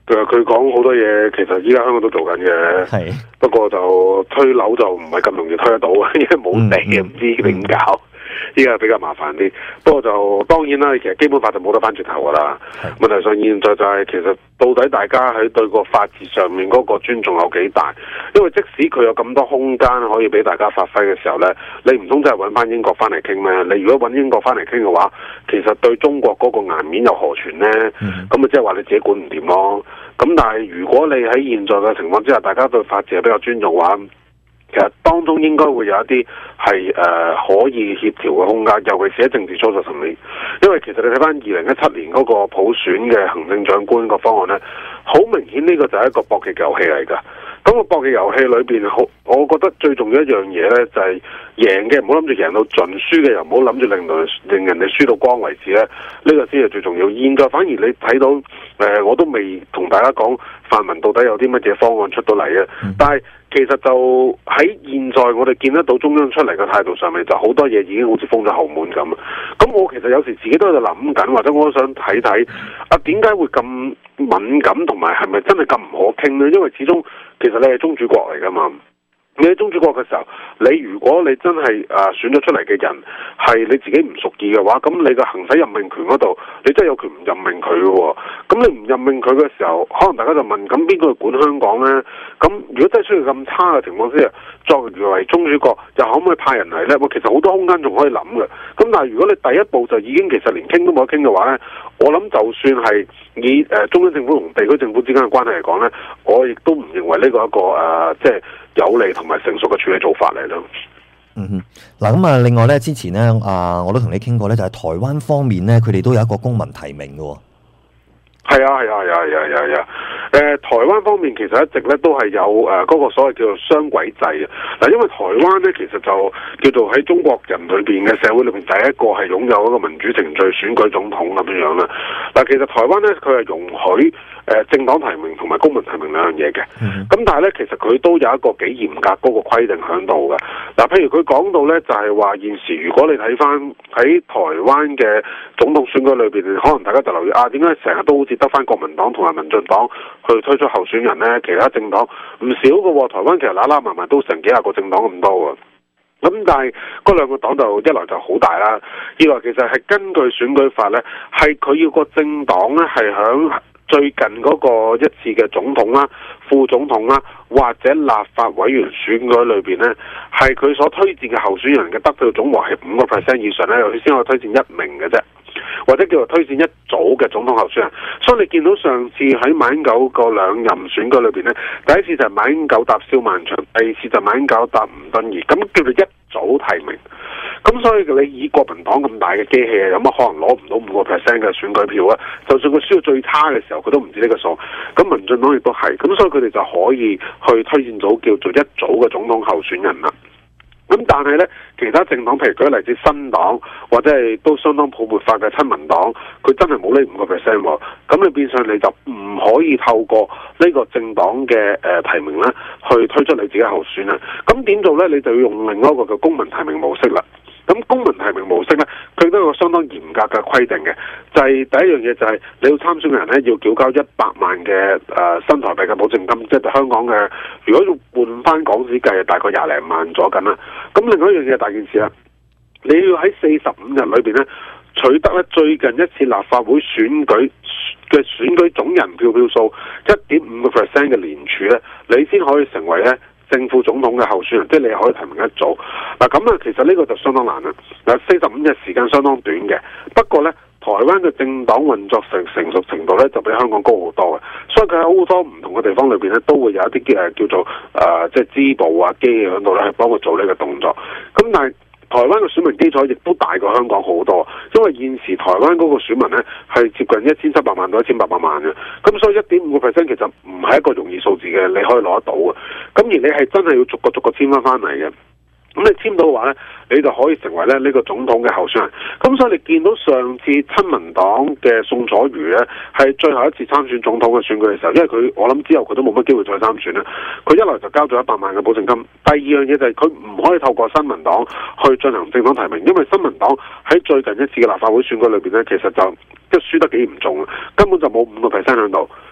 佢佢講好多嘢，其實依家香港都做緊嘅。 係， 不過就推樓就唔係咁容易推得到，因為冇地，唔、嗯、知點搞。依家比較麻煩啲，不過就當然啦，其實基本法就冇得翻轉頭噶啦。問題上現在就係、是、其實到底大家喺對個法治上面嗰個尊重有幾大？因為即使佢有咁多空間可以俾大家發揮嘅時候呢，你唔通真係揾翻英國翻嚟傾咩？你如果揾英國翻嚟傾嘅話，其實對中國嗰個顏面又何存呢？咁咪即係話你自己管唔掂咯。咁但係如果你喺現在嘅情況之下，大家對法治係比較尊重嘅話，其實當中應該會有一啲係誒可以協調嘅空間，尤其是喺政治操作上面。因為其實你睇翻二零一七年嗰個普選嘅行政長官個方案呢，好明顯呢個就係一個博弈遊戲嚟㗎。咁個博弈遊戲裏邊，好，我覺得最重要一樣嘢呢，就係贏嘅唔好諗住贏到盡，輸嘅又唔好諗住令到令人哋輸到光為止咧。呢個先係最重要。現在反而你睇到誒、呃，我都未同大家講泛民到底有啲乜嘢方案出到嚟嘅，但係其實就喺現在我哋見得到中央出嚟嘅態度上面，就好多嘢已經好似封咗後門咁。咁我其實有時自己都喺度諗緊，或者我都想睇睇啊，點解會咁敏感，同埋係咪真係咁唔可傾呢？因為始終其實你係宗主國嚟㗎嘛。你喺宗主國嘅時候，你如果你真係誒選咗出嚟嘅人係你自己唔屬意嘅話，咁你嘅行使任命權嗰度，你真係有權唔任命佢嘅喎。咁你唔任命佢嘅時候，可能大家就問：咁邊個去管香港呢？咁如果真係需要咁差嘅情況之下，作為宗主國，又可唔可以派人嚟呢？其實好多空間仲可以諗嘅。咁但係如果你第一步就已經其實連傾都冇得傾嘅話呢，我諗就算係以誒中央政府同地區政府之間嘅關係嚟講呢，我亦都唔認為呢個一個誒即係有利同埋成熟嘅處理做法嚟咯。 嗯哼，嗱咁啊，另外咧，之前咧啊，我都同你傾過咧，就係、是、台灣方面咧，佢哋都有一個公民提名嘅。 係啊係啊係啊係啊係啊！誒、呃，台灣方面其實一直咧都係有誒嗰、呃那個所謂叫做雙軌制嘅。嗱，因為台灣咧其實就叫做喺中國人裏邊嘅社會裏邊第一個係擁有一個民主程序選舉總統咁樣樣啦。嗱，其實台灣咧佢係容許誒、呃、政黨提名同埋公民提名兩樣嘢嘅。咁、嗯、但係咧其實佢都有一個幾嚴格嗰個規定喺度嘅。嗱，譬如佢講到咧就係、是、話現時如果你睇翻喺台灣嘅總統選舉裏邊，可能大家就留意啊，點解成日都好似得翻國民黨同埋民進黨去推出候選人呢？其他政黨唔少嘅喎，台灣其實揦揦埋埋都成幾廿個政黨咁多喎。咁但係嗰兩個黨就一來就好大啦，二來其實係根據選舉法呢，係佢要個政黨呢係響最近嗰個一次嘅總統啦、副總統啦或者立法委員選舉裏邊呢，係佢所推薦嘅候選人嘅得票總和係五個 percent 以上呢，佢先可以推薦一名嘅啫。或者叫做推薦一組嘅總統候選人，所以你見到上次喺馬英九個兩任選舉裏邊呢，第一次就係馬英九搭蕭萬長，第二次就馬英九搭吳敦義，咁叫做一組提名。咁所以你以國民黨咁大嘅機器，有乜可能攞唔到五個 percent 嘅選舉票啊？就算佢輸到最差嘅時候，佢都唔知呢個數。咁民進黨亦都係，咁所以佢哋就可以去推薦組叫做一組嘅總統候選人啦。咁但係咧，其他政黨譬如舉例子新黨或者係都相當泡沫化嘅親民黨，佢真係冇呢五個 percent 喎。咁你變相你就唔可以透過呢個政黨嘅誒提名咧，去推出你自己候選人。咁點做咧？你就要用另一個嘅公民提名模式啦。咁公民提名模式咧，佢都有個相當嚴格嘅規定嘅，就係、是、第一樣嘢就係你要參選嘅人咧，要繳交一百萬嘅誒、呃、新台幣嘅保證金，即係香港嘅，如果要換翻港紙計，大概廿零萬咗緊啦。咁另外一樣嘢大件事啦，你要喺四十五日裏邊咧，取得咧最近一次立法會選舉嘅選舉總人票票數一點五個 percent 嘅連署咧，你先可以成為咧正副總統嘅候選人，即係你可以提名一組。嗱咁啊，其實呢個就相當難啦。嗱，四十五日時間相當短嘅，不過咧，台灣嘅政黨運作成成熟程度咧，就比香港高好多嘅。所以佢喺好多唔同嘅地方裏邊咧，都會有一啲誒叫做誒、呃、即係支部啊機器喺度咧，係幫佢做呢個動作。咁但係台灣嘅選民基礎亦都大過香港好多，因為現時台灣嗰個選民咧係接近一千七百萬到一千八百萬嘅，咁所以一點五個 percent 其實唔係一個容易數字嘅，你可以攞得到嘅。咁而你係真係要逐個逐個簽翻翻嚟嘅。咁你簽到嘅話咧，你就可以成為咧呢個總統嘅候選人。咁所以你見到上次親民黨嘅宋楚瑜咧，係最後一次參選總統嘅選舉嘅時候，因為佢我諗之後佢都冇乜機會再參選啦。佢一來就交咗一百萬嘅保證金，第二樣嘢就係佢唔可以透過新民黨去進行政黨提名，因為新民黨喺最近一次嘅立法會選舉裏邊咧，其實就即係輸得幾嚴重，根本就冇五個 percent 喺度。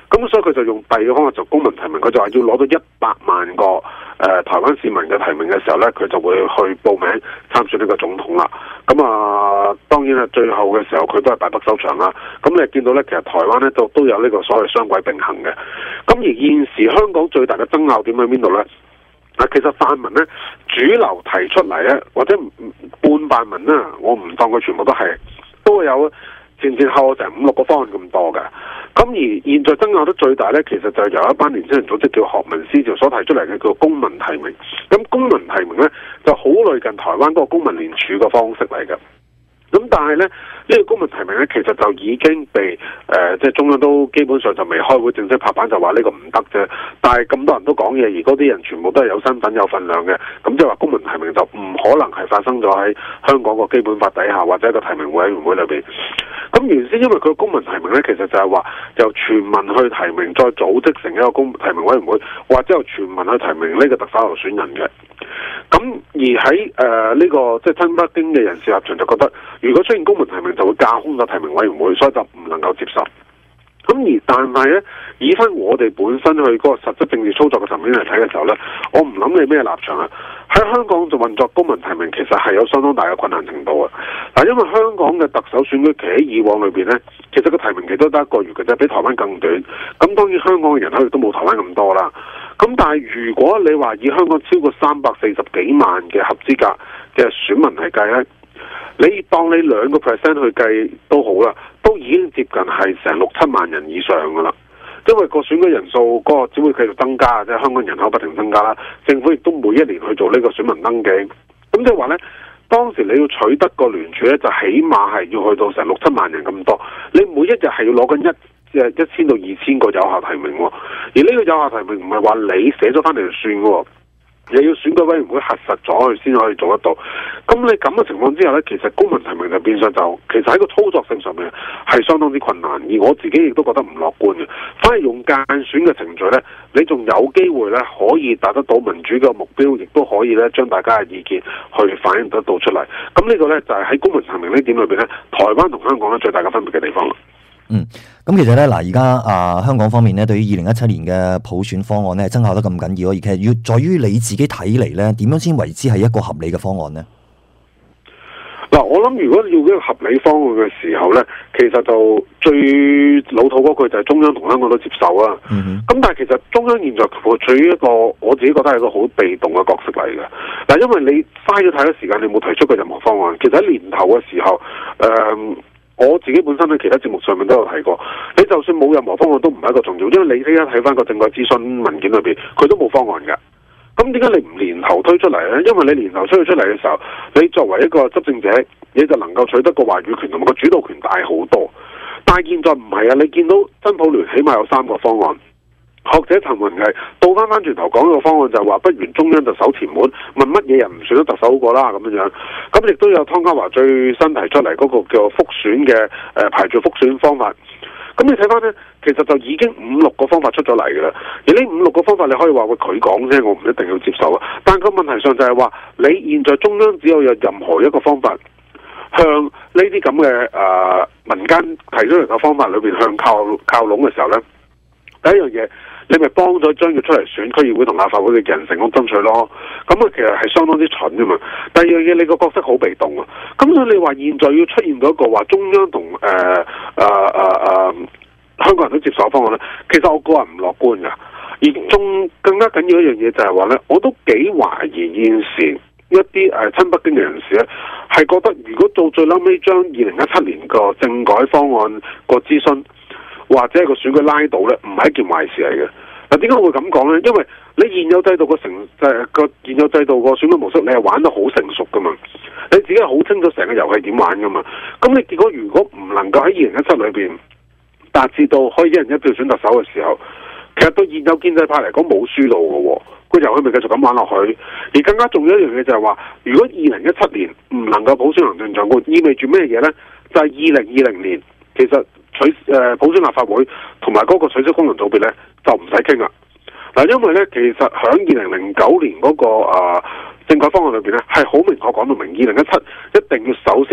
咁所以佢就用第二個方法就公民提名，佢就話要攞到一百萬個誒、呃、台灣市民嘅提名嘅時候咧，佢就會去報名參選呢個總統啦。咁啊，當然係最後嘅時候佢都係敗北收場啦。咁你見到咧，其實台灣咧都都有呢個所謂雙軌並行嘅。咁而現時香港最大嘅爭拗點喺邊度咧？啊，其實泛民咧主流提出嚟咧，或者半泛民啦，我唔當佢全部都係，都有前前後後成五六個方案咁多嘅。咁而現在爭拗得最大咧，其實就係由一班年輕人組織叫學民思潮所提出嚟嘅叫公民提名。咁公民提名咧就好類近台灣嗰個公民聯署嘅方式嚟嘅。咁但係咧，呢、這個公民提名咧，其實就已經被誒、呃，即係中央都基本上就未開會正式拍板就話呢個唔得啫。但係咁多人都講嘢，而嗰啲人全部都係有身份有份量嘅，咁即係話公民提名就唔可能係發生咗喺香港個基本法底下或者一個提名委員會裏邊。咁原先因為佢公民提名咧，其實就係話由全民去提名，再組織成一個公提名委員會，或者由全民去提名呢個特首候選人嘅。咁而喺誒呢個即係親北京嘅人士立場就覺得，如果出現公民提名就會架空咗提名委員會，所以就唔能夠接受。咁而但係咧，以翻我哋本身去嗰個實質政治操作嘅層面嚟睇嘅時候咧，我唔諗你咩立場啊。喺香港就運作公民提名，其實係有相當大嘅困難程度啊！嗱，因為香港嘅特首選舉期喺以往裏邊咧，其實個提名期都得一個月嘅啫，比台灣更短。咁當然香港嘅人口亦都冇台灣咁多啦。咁但係如果你話以香港超過三百四十幾萬嘅合資格嘅選民嚟計咧，你當你兩個 percent 去計都好啦，都已經接近係成六七萬人以上噶啦。因為個選舉人數嗰個只會繼續增加，即係香港人口不停增加啦。政府亦都每一年去做呢個選民登記，咁即係話呢，當時你要取得個聯署呢，就起碼係要去到成六七萬人咁多。你每一日係要攞緊一誒一千到二千個有效提名，而呢個有效提名唔係話你寫咗翻嚟就算嘅。又要選舉委員會核實咗佢先可以做得到，咁你咁嘅情況之下呢，其實公民提名就變相就其實喺個操作性上面係相當之困難，而我自己亦都覺得唔樂觀嘅。反而用間選嘅程序呢，你仲有機會呢可以達得到民主嘅目標，亦都可以呢將大家嘅意見去反映得到出嚟。咁呢個呢，就係喺公民提名呢點裏邊呢，台灣同香港呢最大嘅分別嘅地方。 嗯，咁其實咧，嗱，而家啊，香港方面咧，對於二零一七年嘅普選方案咧，爭拗得咁緊要，而其實要在於你自己睇嚟咧，點樣先為之係一個合理嘅方案呢？ 嗱，我諗如果要一個合理方案嘅時候咧，其實就最老土嗰句就係中央同香港都接受啊。咁、嗯、但係其實中央現在處於一個我自己覺得係一個好被動嘅角色嚟嘅。嗱，因為你花咗太多時間，你冇提出過任何方案。其實喺年頭嘅時候，誒、呃。我自己本身喺其他節目上面都有提過，你就算冇任何方案都唔係一個重要，因為你依家睇翻個政改諮詢文件裏邊，佢都冇方案嘅。咁點解你唔年頭推出嚟呢？因為你年頭推出嚟嘅時候，你作為一個執政者，你就能夠取得個話語權同埋個主導權大好多。但係現在唔係啊，你見到真普聯起碼有三個方案。學者陳雲毅倒翻翻轉頭講個方案就係話，不如中央就守前門，問乜嘢人唔選得特首好過啦咁樣樣。咁亦都有湯家驊最新提出嚟嗰個叫複選嘅誒、呃、排除複選方法。咁你睇翻呢，其實就已經五六個方法出咗嚟嘅啦。而呢五六個方法你可以話喂佢講啫，我唔一定要接受啊。但係個問題上就係話，你現在中央只有有任何一個方法向呢啲咁嘅誒民間提出嚟嘅方法裏邊向靠靠攏嘅時候呢，第一樣嘢。你咪幫咗將要出嚟選區議會同立法會嘅人成功爭取咯，咁啊其實係相當之蠢㗎嘛。第二樣嘢你個角色好被動啊，咁所以你話現在要出現到一個話中央同誒誒誒誒香港人都接受方案咧，其實我個人唔樂觀㗎。而仲更加緊要一樣嘢就係話咧，我都幾懷疑現時一啲誒親北京嘅人士咧，係覺得如果到最撚尾將二零一七年個政改方案個諮詢或者個選舉拉倒咧，唔係一件壞事嚟嘅。嗱，點解我會咁講咧？因為你現有制度個成誒個、呃、現有制度個選舉模式，你係玩得好成熟噶嘛，你自己係好清楚成個遊戲點玩噶嘛。咁你結果如果唔能夠喺二零一七裏邊達至到可以一人一票選特首嘅時候，其實對現有建制派嚟講冇輸路嘅喎，個遊戲咪繼續咁玩落去。而更加重要一樣嘢就係話，如果二零一七年唔能夠普選行政長官，意味住咩嘢咧？就係二零二零年其實。取誒普選立法會同埋嗰個取消功能組別咧，就唔使傾啦。嗱，因為咧，其實喺二零零九年嗰、那個、呃、政改方案裏邊咧，係好明確講到明，二零一七一定要首先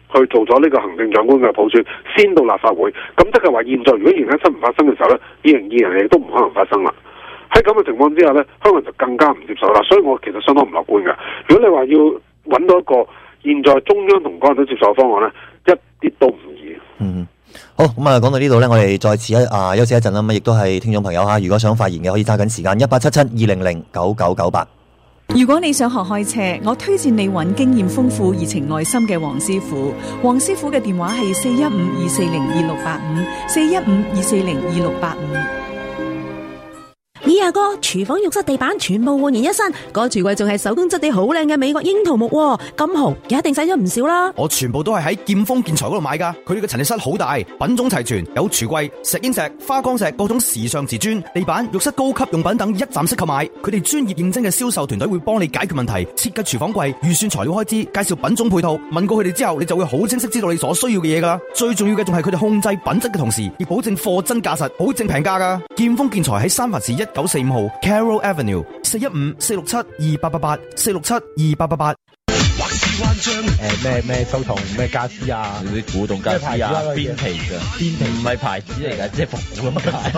去做咗呢個行政長官嘅普選，先到立法會。咁即係話現在如果二零一七唔發生嘅時候呢，二零二零亦都唔可能發生啦。喺咁嘅情況之下呢，香港就更加唔接受啦。所以我其實相當唔樂觀嘅。如果你話要揾到一個現在中央同港人都接受嘅方案呢，一啲都唔易。 嗯。好，咁啊，講到呢度呢，我哋再次一啊休息一陣啦。咁亦都係聽眾朋友嚇，如果想發言嘅，可以揸緊時間一八七七二零零九九九八。 如果你想學開車，我推薦你揾經驗豐富、熱情耐心嘅黃師傅。黃師傅嘅電話係四一五二四零二六八五，四一五二四零二六八五。 咦阿哥，廚房浴室地板全部煥然一新，個櫥櫃仲係手工質地好靚嘅美國櫻桃木，咁豪一定使咗唔少啦。 我全部都係喺劍鋒建材嗰度買噶，佢哋嘅陳列室好大，品種齊全，有櫥櫃、石英石、花崗石、各種時尚瓷磚、地板、浴室高級用品等一站式購買。佢哋專業認證嘅銷售團隊會幫你解決問題，設計廚房櫃、預算材料開支、介紹品種配套。問過佢哋之後，你就會好清晰知道你所需要嘅嘢噶啦。最重要嘅仲係佢哋控制品質嘅同時，亦保證貨真價實，保證平價噶。劍鋒建材喺三藩市一九四五號 Carroll Avenue， 四一五四六七二八八八，四六七二八八八。 誒咩咩收藏咩家私啊，啲古董家私啊，邊皮嘅，邊皮唔係牌子嚟㗎，即係服務咁解。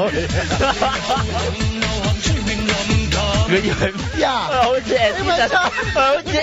佢以為咩啊？好似 Edison， 好似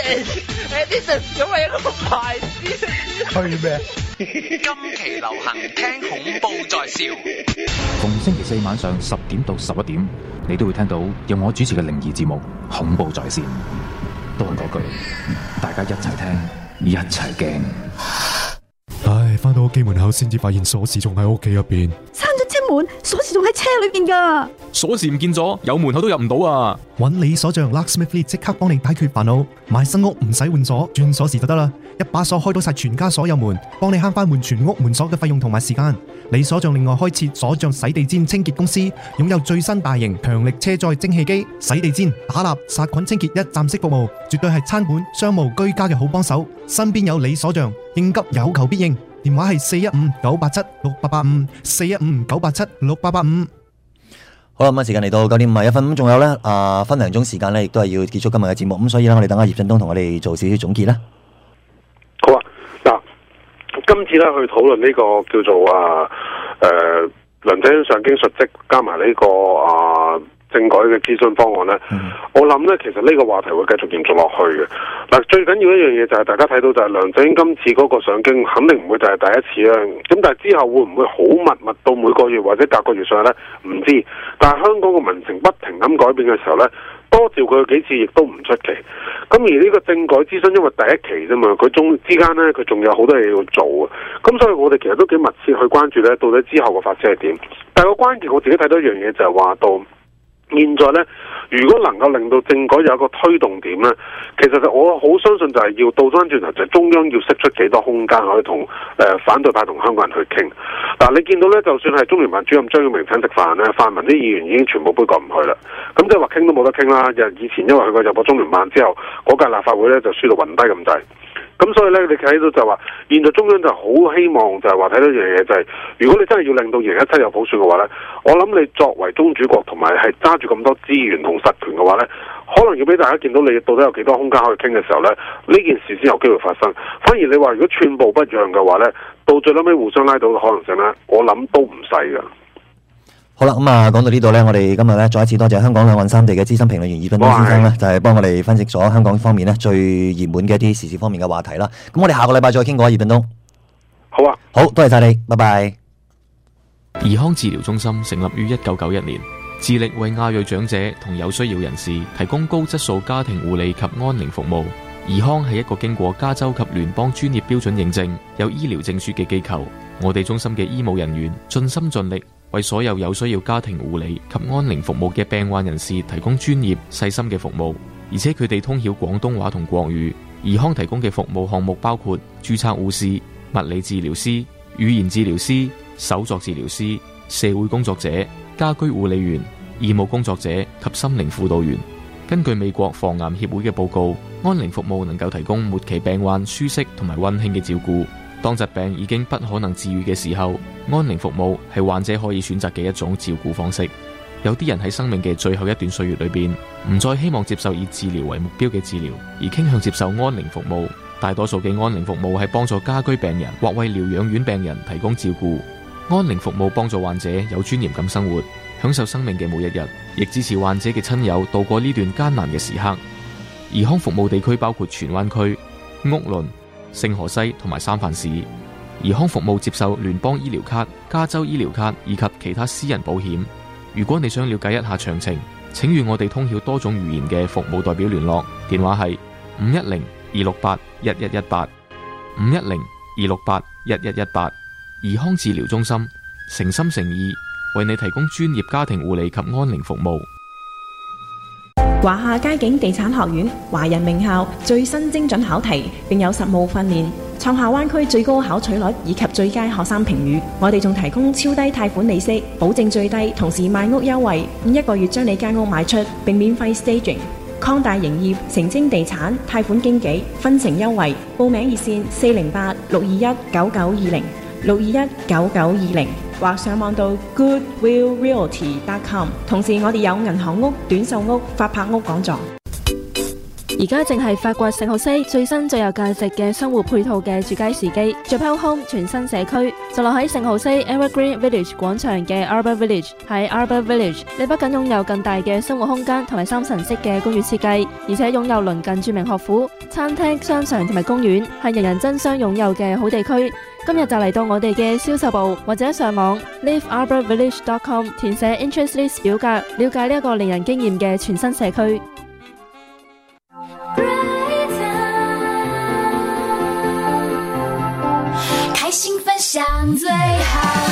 Edison 咁係一個牌子。去咩？ 今期流行聽恐怖在笑。 逢星期四晚上十點到十一點，你都會聽到由我主持嘅靈異節目《恐怖在線》。都係嗰句，大家一齊聽，一齊驚。 唉，翻到屋企門口先至發現鎖匙仲喺屋企入邊， 閂咗車門，鎖匙仲喺車裏邊噶。 鎖匙唔見咗，有門口都入唔到啊！ 揾李鎖匠 Locksmithly 即刻幫你解決煩惱，買新屋唔使換鎖，轉鎖匙就得啦，一把鎖開到晒全家所有門，幫你慳翻換全屋門鎖嘅費用同埋時間。李鎖匠另外開設鎖匠洗地氈清潔公司，擁有最新大型強力車載蒸汽機、洗地氈、打蠟、殺菌清潔一站式服務，絕對係餐館、商務、居家嘅好幫手。身邊有李鎖匠，應急有求必應。電話係四一五九八七六八八五，四一五九八七六八八五。 好啦，咁啊，時間嚟到九點五十一分，咁仲有咧啊分零鐘時間咧，亦都係要結束今日嘅節目，咁所以咧，我哋等阿葉振東同我哋做少少總結啦。 好啊，嗱，今次咧去討論呢個叫做啊誒梁振英上京述職，加埋呢、這個啊。呃政改嘅諮詢方案呢，嗯、我諗呢，其實呢個話題會繼續延續落去嘅。嗱，最緊要一樣嘢就係大家睇到就係梁振英今次嗰個上京，肯定唔會就係第一次啦。咁但係之後會唔會好密密到每個月或者隔個月上呢？唔知。但係香港嘅民情不停咁改變嘅時候呢，多召佢幾次亦都唔出奇。咁而呢個政改諮詢因為第一期啫嘛，佢中之間呢，佢仲有好多嘢要做啊。咁所以我哋其實都幾密切去關注呢，到底之後嘅發展係點。但係個關鍵我自己睇到一樣嘢就係話到。現在呢，如果能夠令到政改有一個推動點呢，其實我好相信就係要倒翻轉頭，就係中央要釋出幾多空間可以同誒、呃、反對派同香港人去傾。嗱、啊，你見到呢，就算係中聯辦主任張曉明請食飯呢，泛民啲議員已經全部杯葛唔去啦。咁即係話傾都冇得傾啦。以前因為佢個入咗中聯辦之後，嗰屆立法會呢就輸到暈低咁滯。咁所以咧，你睇到就話，現在中央就好希望就係話睇到一樣嘢，就係如果你真係要令到二零一七有普選嘅話咧，我諗你作為宗主國同埋係揸住咁多資源同實權嘅話咧，可能要俾大家見到你到底有幾多空間可以傾嘅時候咧，呢件事先有機會發生。反而你話如果寸步不讓嘅話咧，到最後尾互相拉倒嘅可能性咧，我諗都唔細噶。 好啦，咁啊，講到呢度呢，我哋今日呢再一次多謝香港兩岸三地嘅資深評論員葉振東先生呢，就係幫我哋分析咗香港方面呢最熱門嘅一啲時事方面嘅話題啦。咁我哋下個禮拜再傾過，葉振東。 好啊， 好多謝晒你，拜拜。 怡康治療中心成立於一九九一年，致力為亞裔長者同有需要人士提供高質素家庭護理及安寧服務。怡康係一個經過加州及聯邦專業標準認證、有醫療證書嘅機構。我哋中心嘅醫務人員盡心盡力，為所有有需要家庭護理及安寧服務嘅病患人士提供專業細心嘅服務，而且佢哋通曉廣東話同國語。怡康提供嘅服務項目包括註冊護士、物理治療師、語言治療師、手作治療師、社會工作者、家居護理員、義務工作者及心靈輔導員。根據美國防癌協會嘅報告，安寧服務能夠提供末期病患舒適同埋溫馨嘅照顧。當疾病已經不可能治癒嘅時候，安寧服務係患者可以選擇嘅一種照顧方式。有啲人喺生命嘅最後一段歲月裏邊，唔再希望接受以治療為目標嘅治療，而傾向接受安寧服務。 大多數嘅安寧服務係幫助家居病人或為療養院病人提供照顧。安寧服務幫助患者有尊嚴咁生活，享受生命嘅每一日，亦支持患者嘅親友度過呢段艱難嘅時刻。怡康服務地區包括荃灣區、屋崙、聖荷西同埋三藩市。怡康服務接受聯邦醫療卡、加州醫療卡以及其他私人保險。如果你想了解一下詳情，請與我哋通曉多種語言嘅服務代表聯絡，電話係五一零二六八一一一八，五一零二六八一一一八。怡康治療中心誠心誠意為你提供專業家庭護理及安寧服務。 華夏街景地產學院華人名校，最新精準考題，並有實務訓練，創下灣區最高考取率以及最佳學生評語。我哋仲提供超低貸款利息，保證最低，同時賣屋優惠，一個月將你間屋賣出，並免費 staging。擴大營業，澄清地產貸款經紀分成優惠。報名熱線四零八六二一九九二零六二一九九二零，或上網到 goodwill realty dot com。同時，我哋有銀行屋、短售屋、法拍屋講座。 而家正係發掘聖荷西最新最有價值嘅生活配套嘅住街時機。Japan Home 全新社區就落喺聖荷西 Evergreen Village 廣場嘅 Arbor Village。喺 Arbor Village，你不僅擁有更大嘅生活空間同埋三層式嘅公寓設計，而且擁有鄰近著名學府、餐廳、商場同埋公園，係人人爭相擁有嘅好地區。今日就嚟到我哋嘅銷售部，或者上網 live arbor village dot com 填寫 interest list 表格，了解呢一個令人驚豔嘅全新社區。 開心分享最好。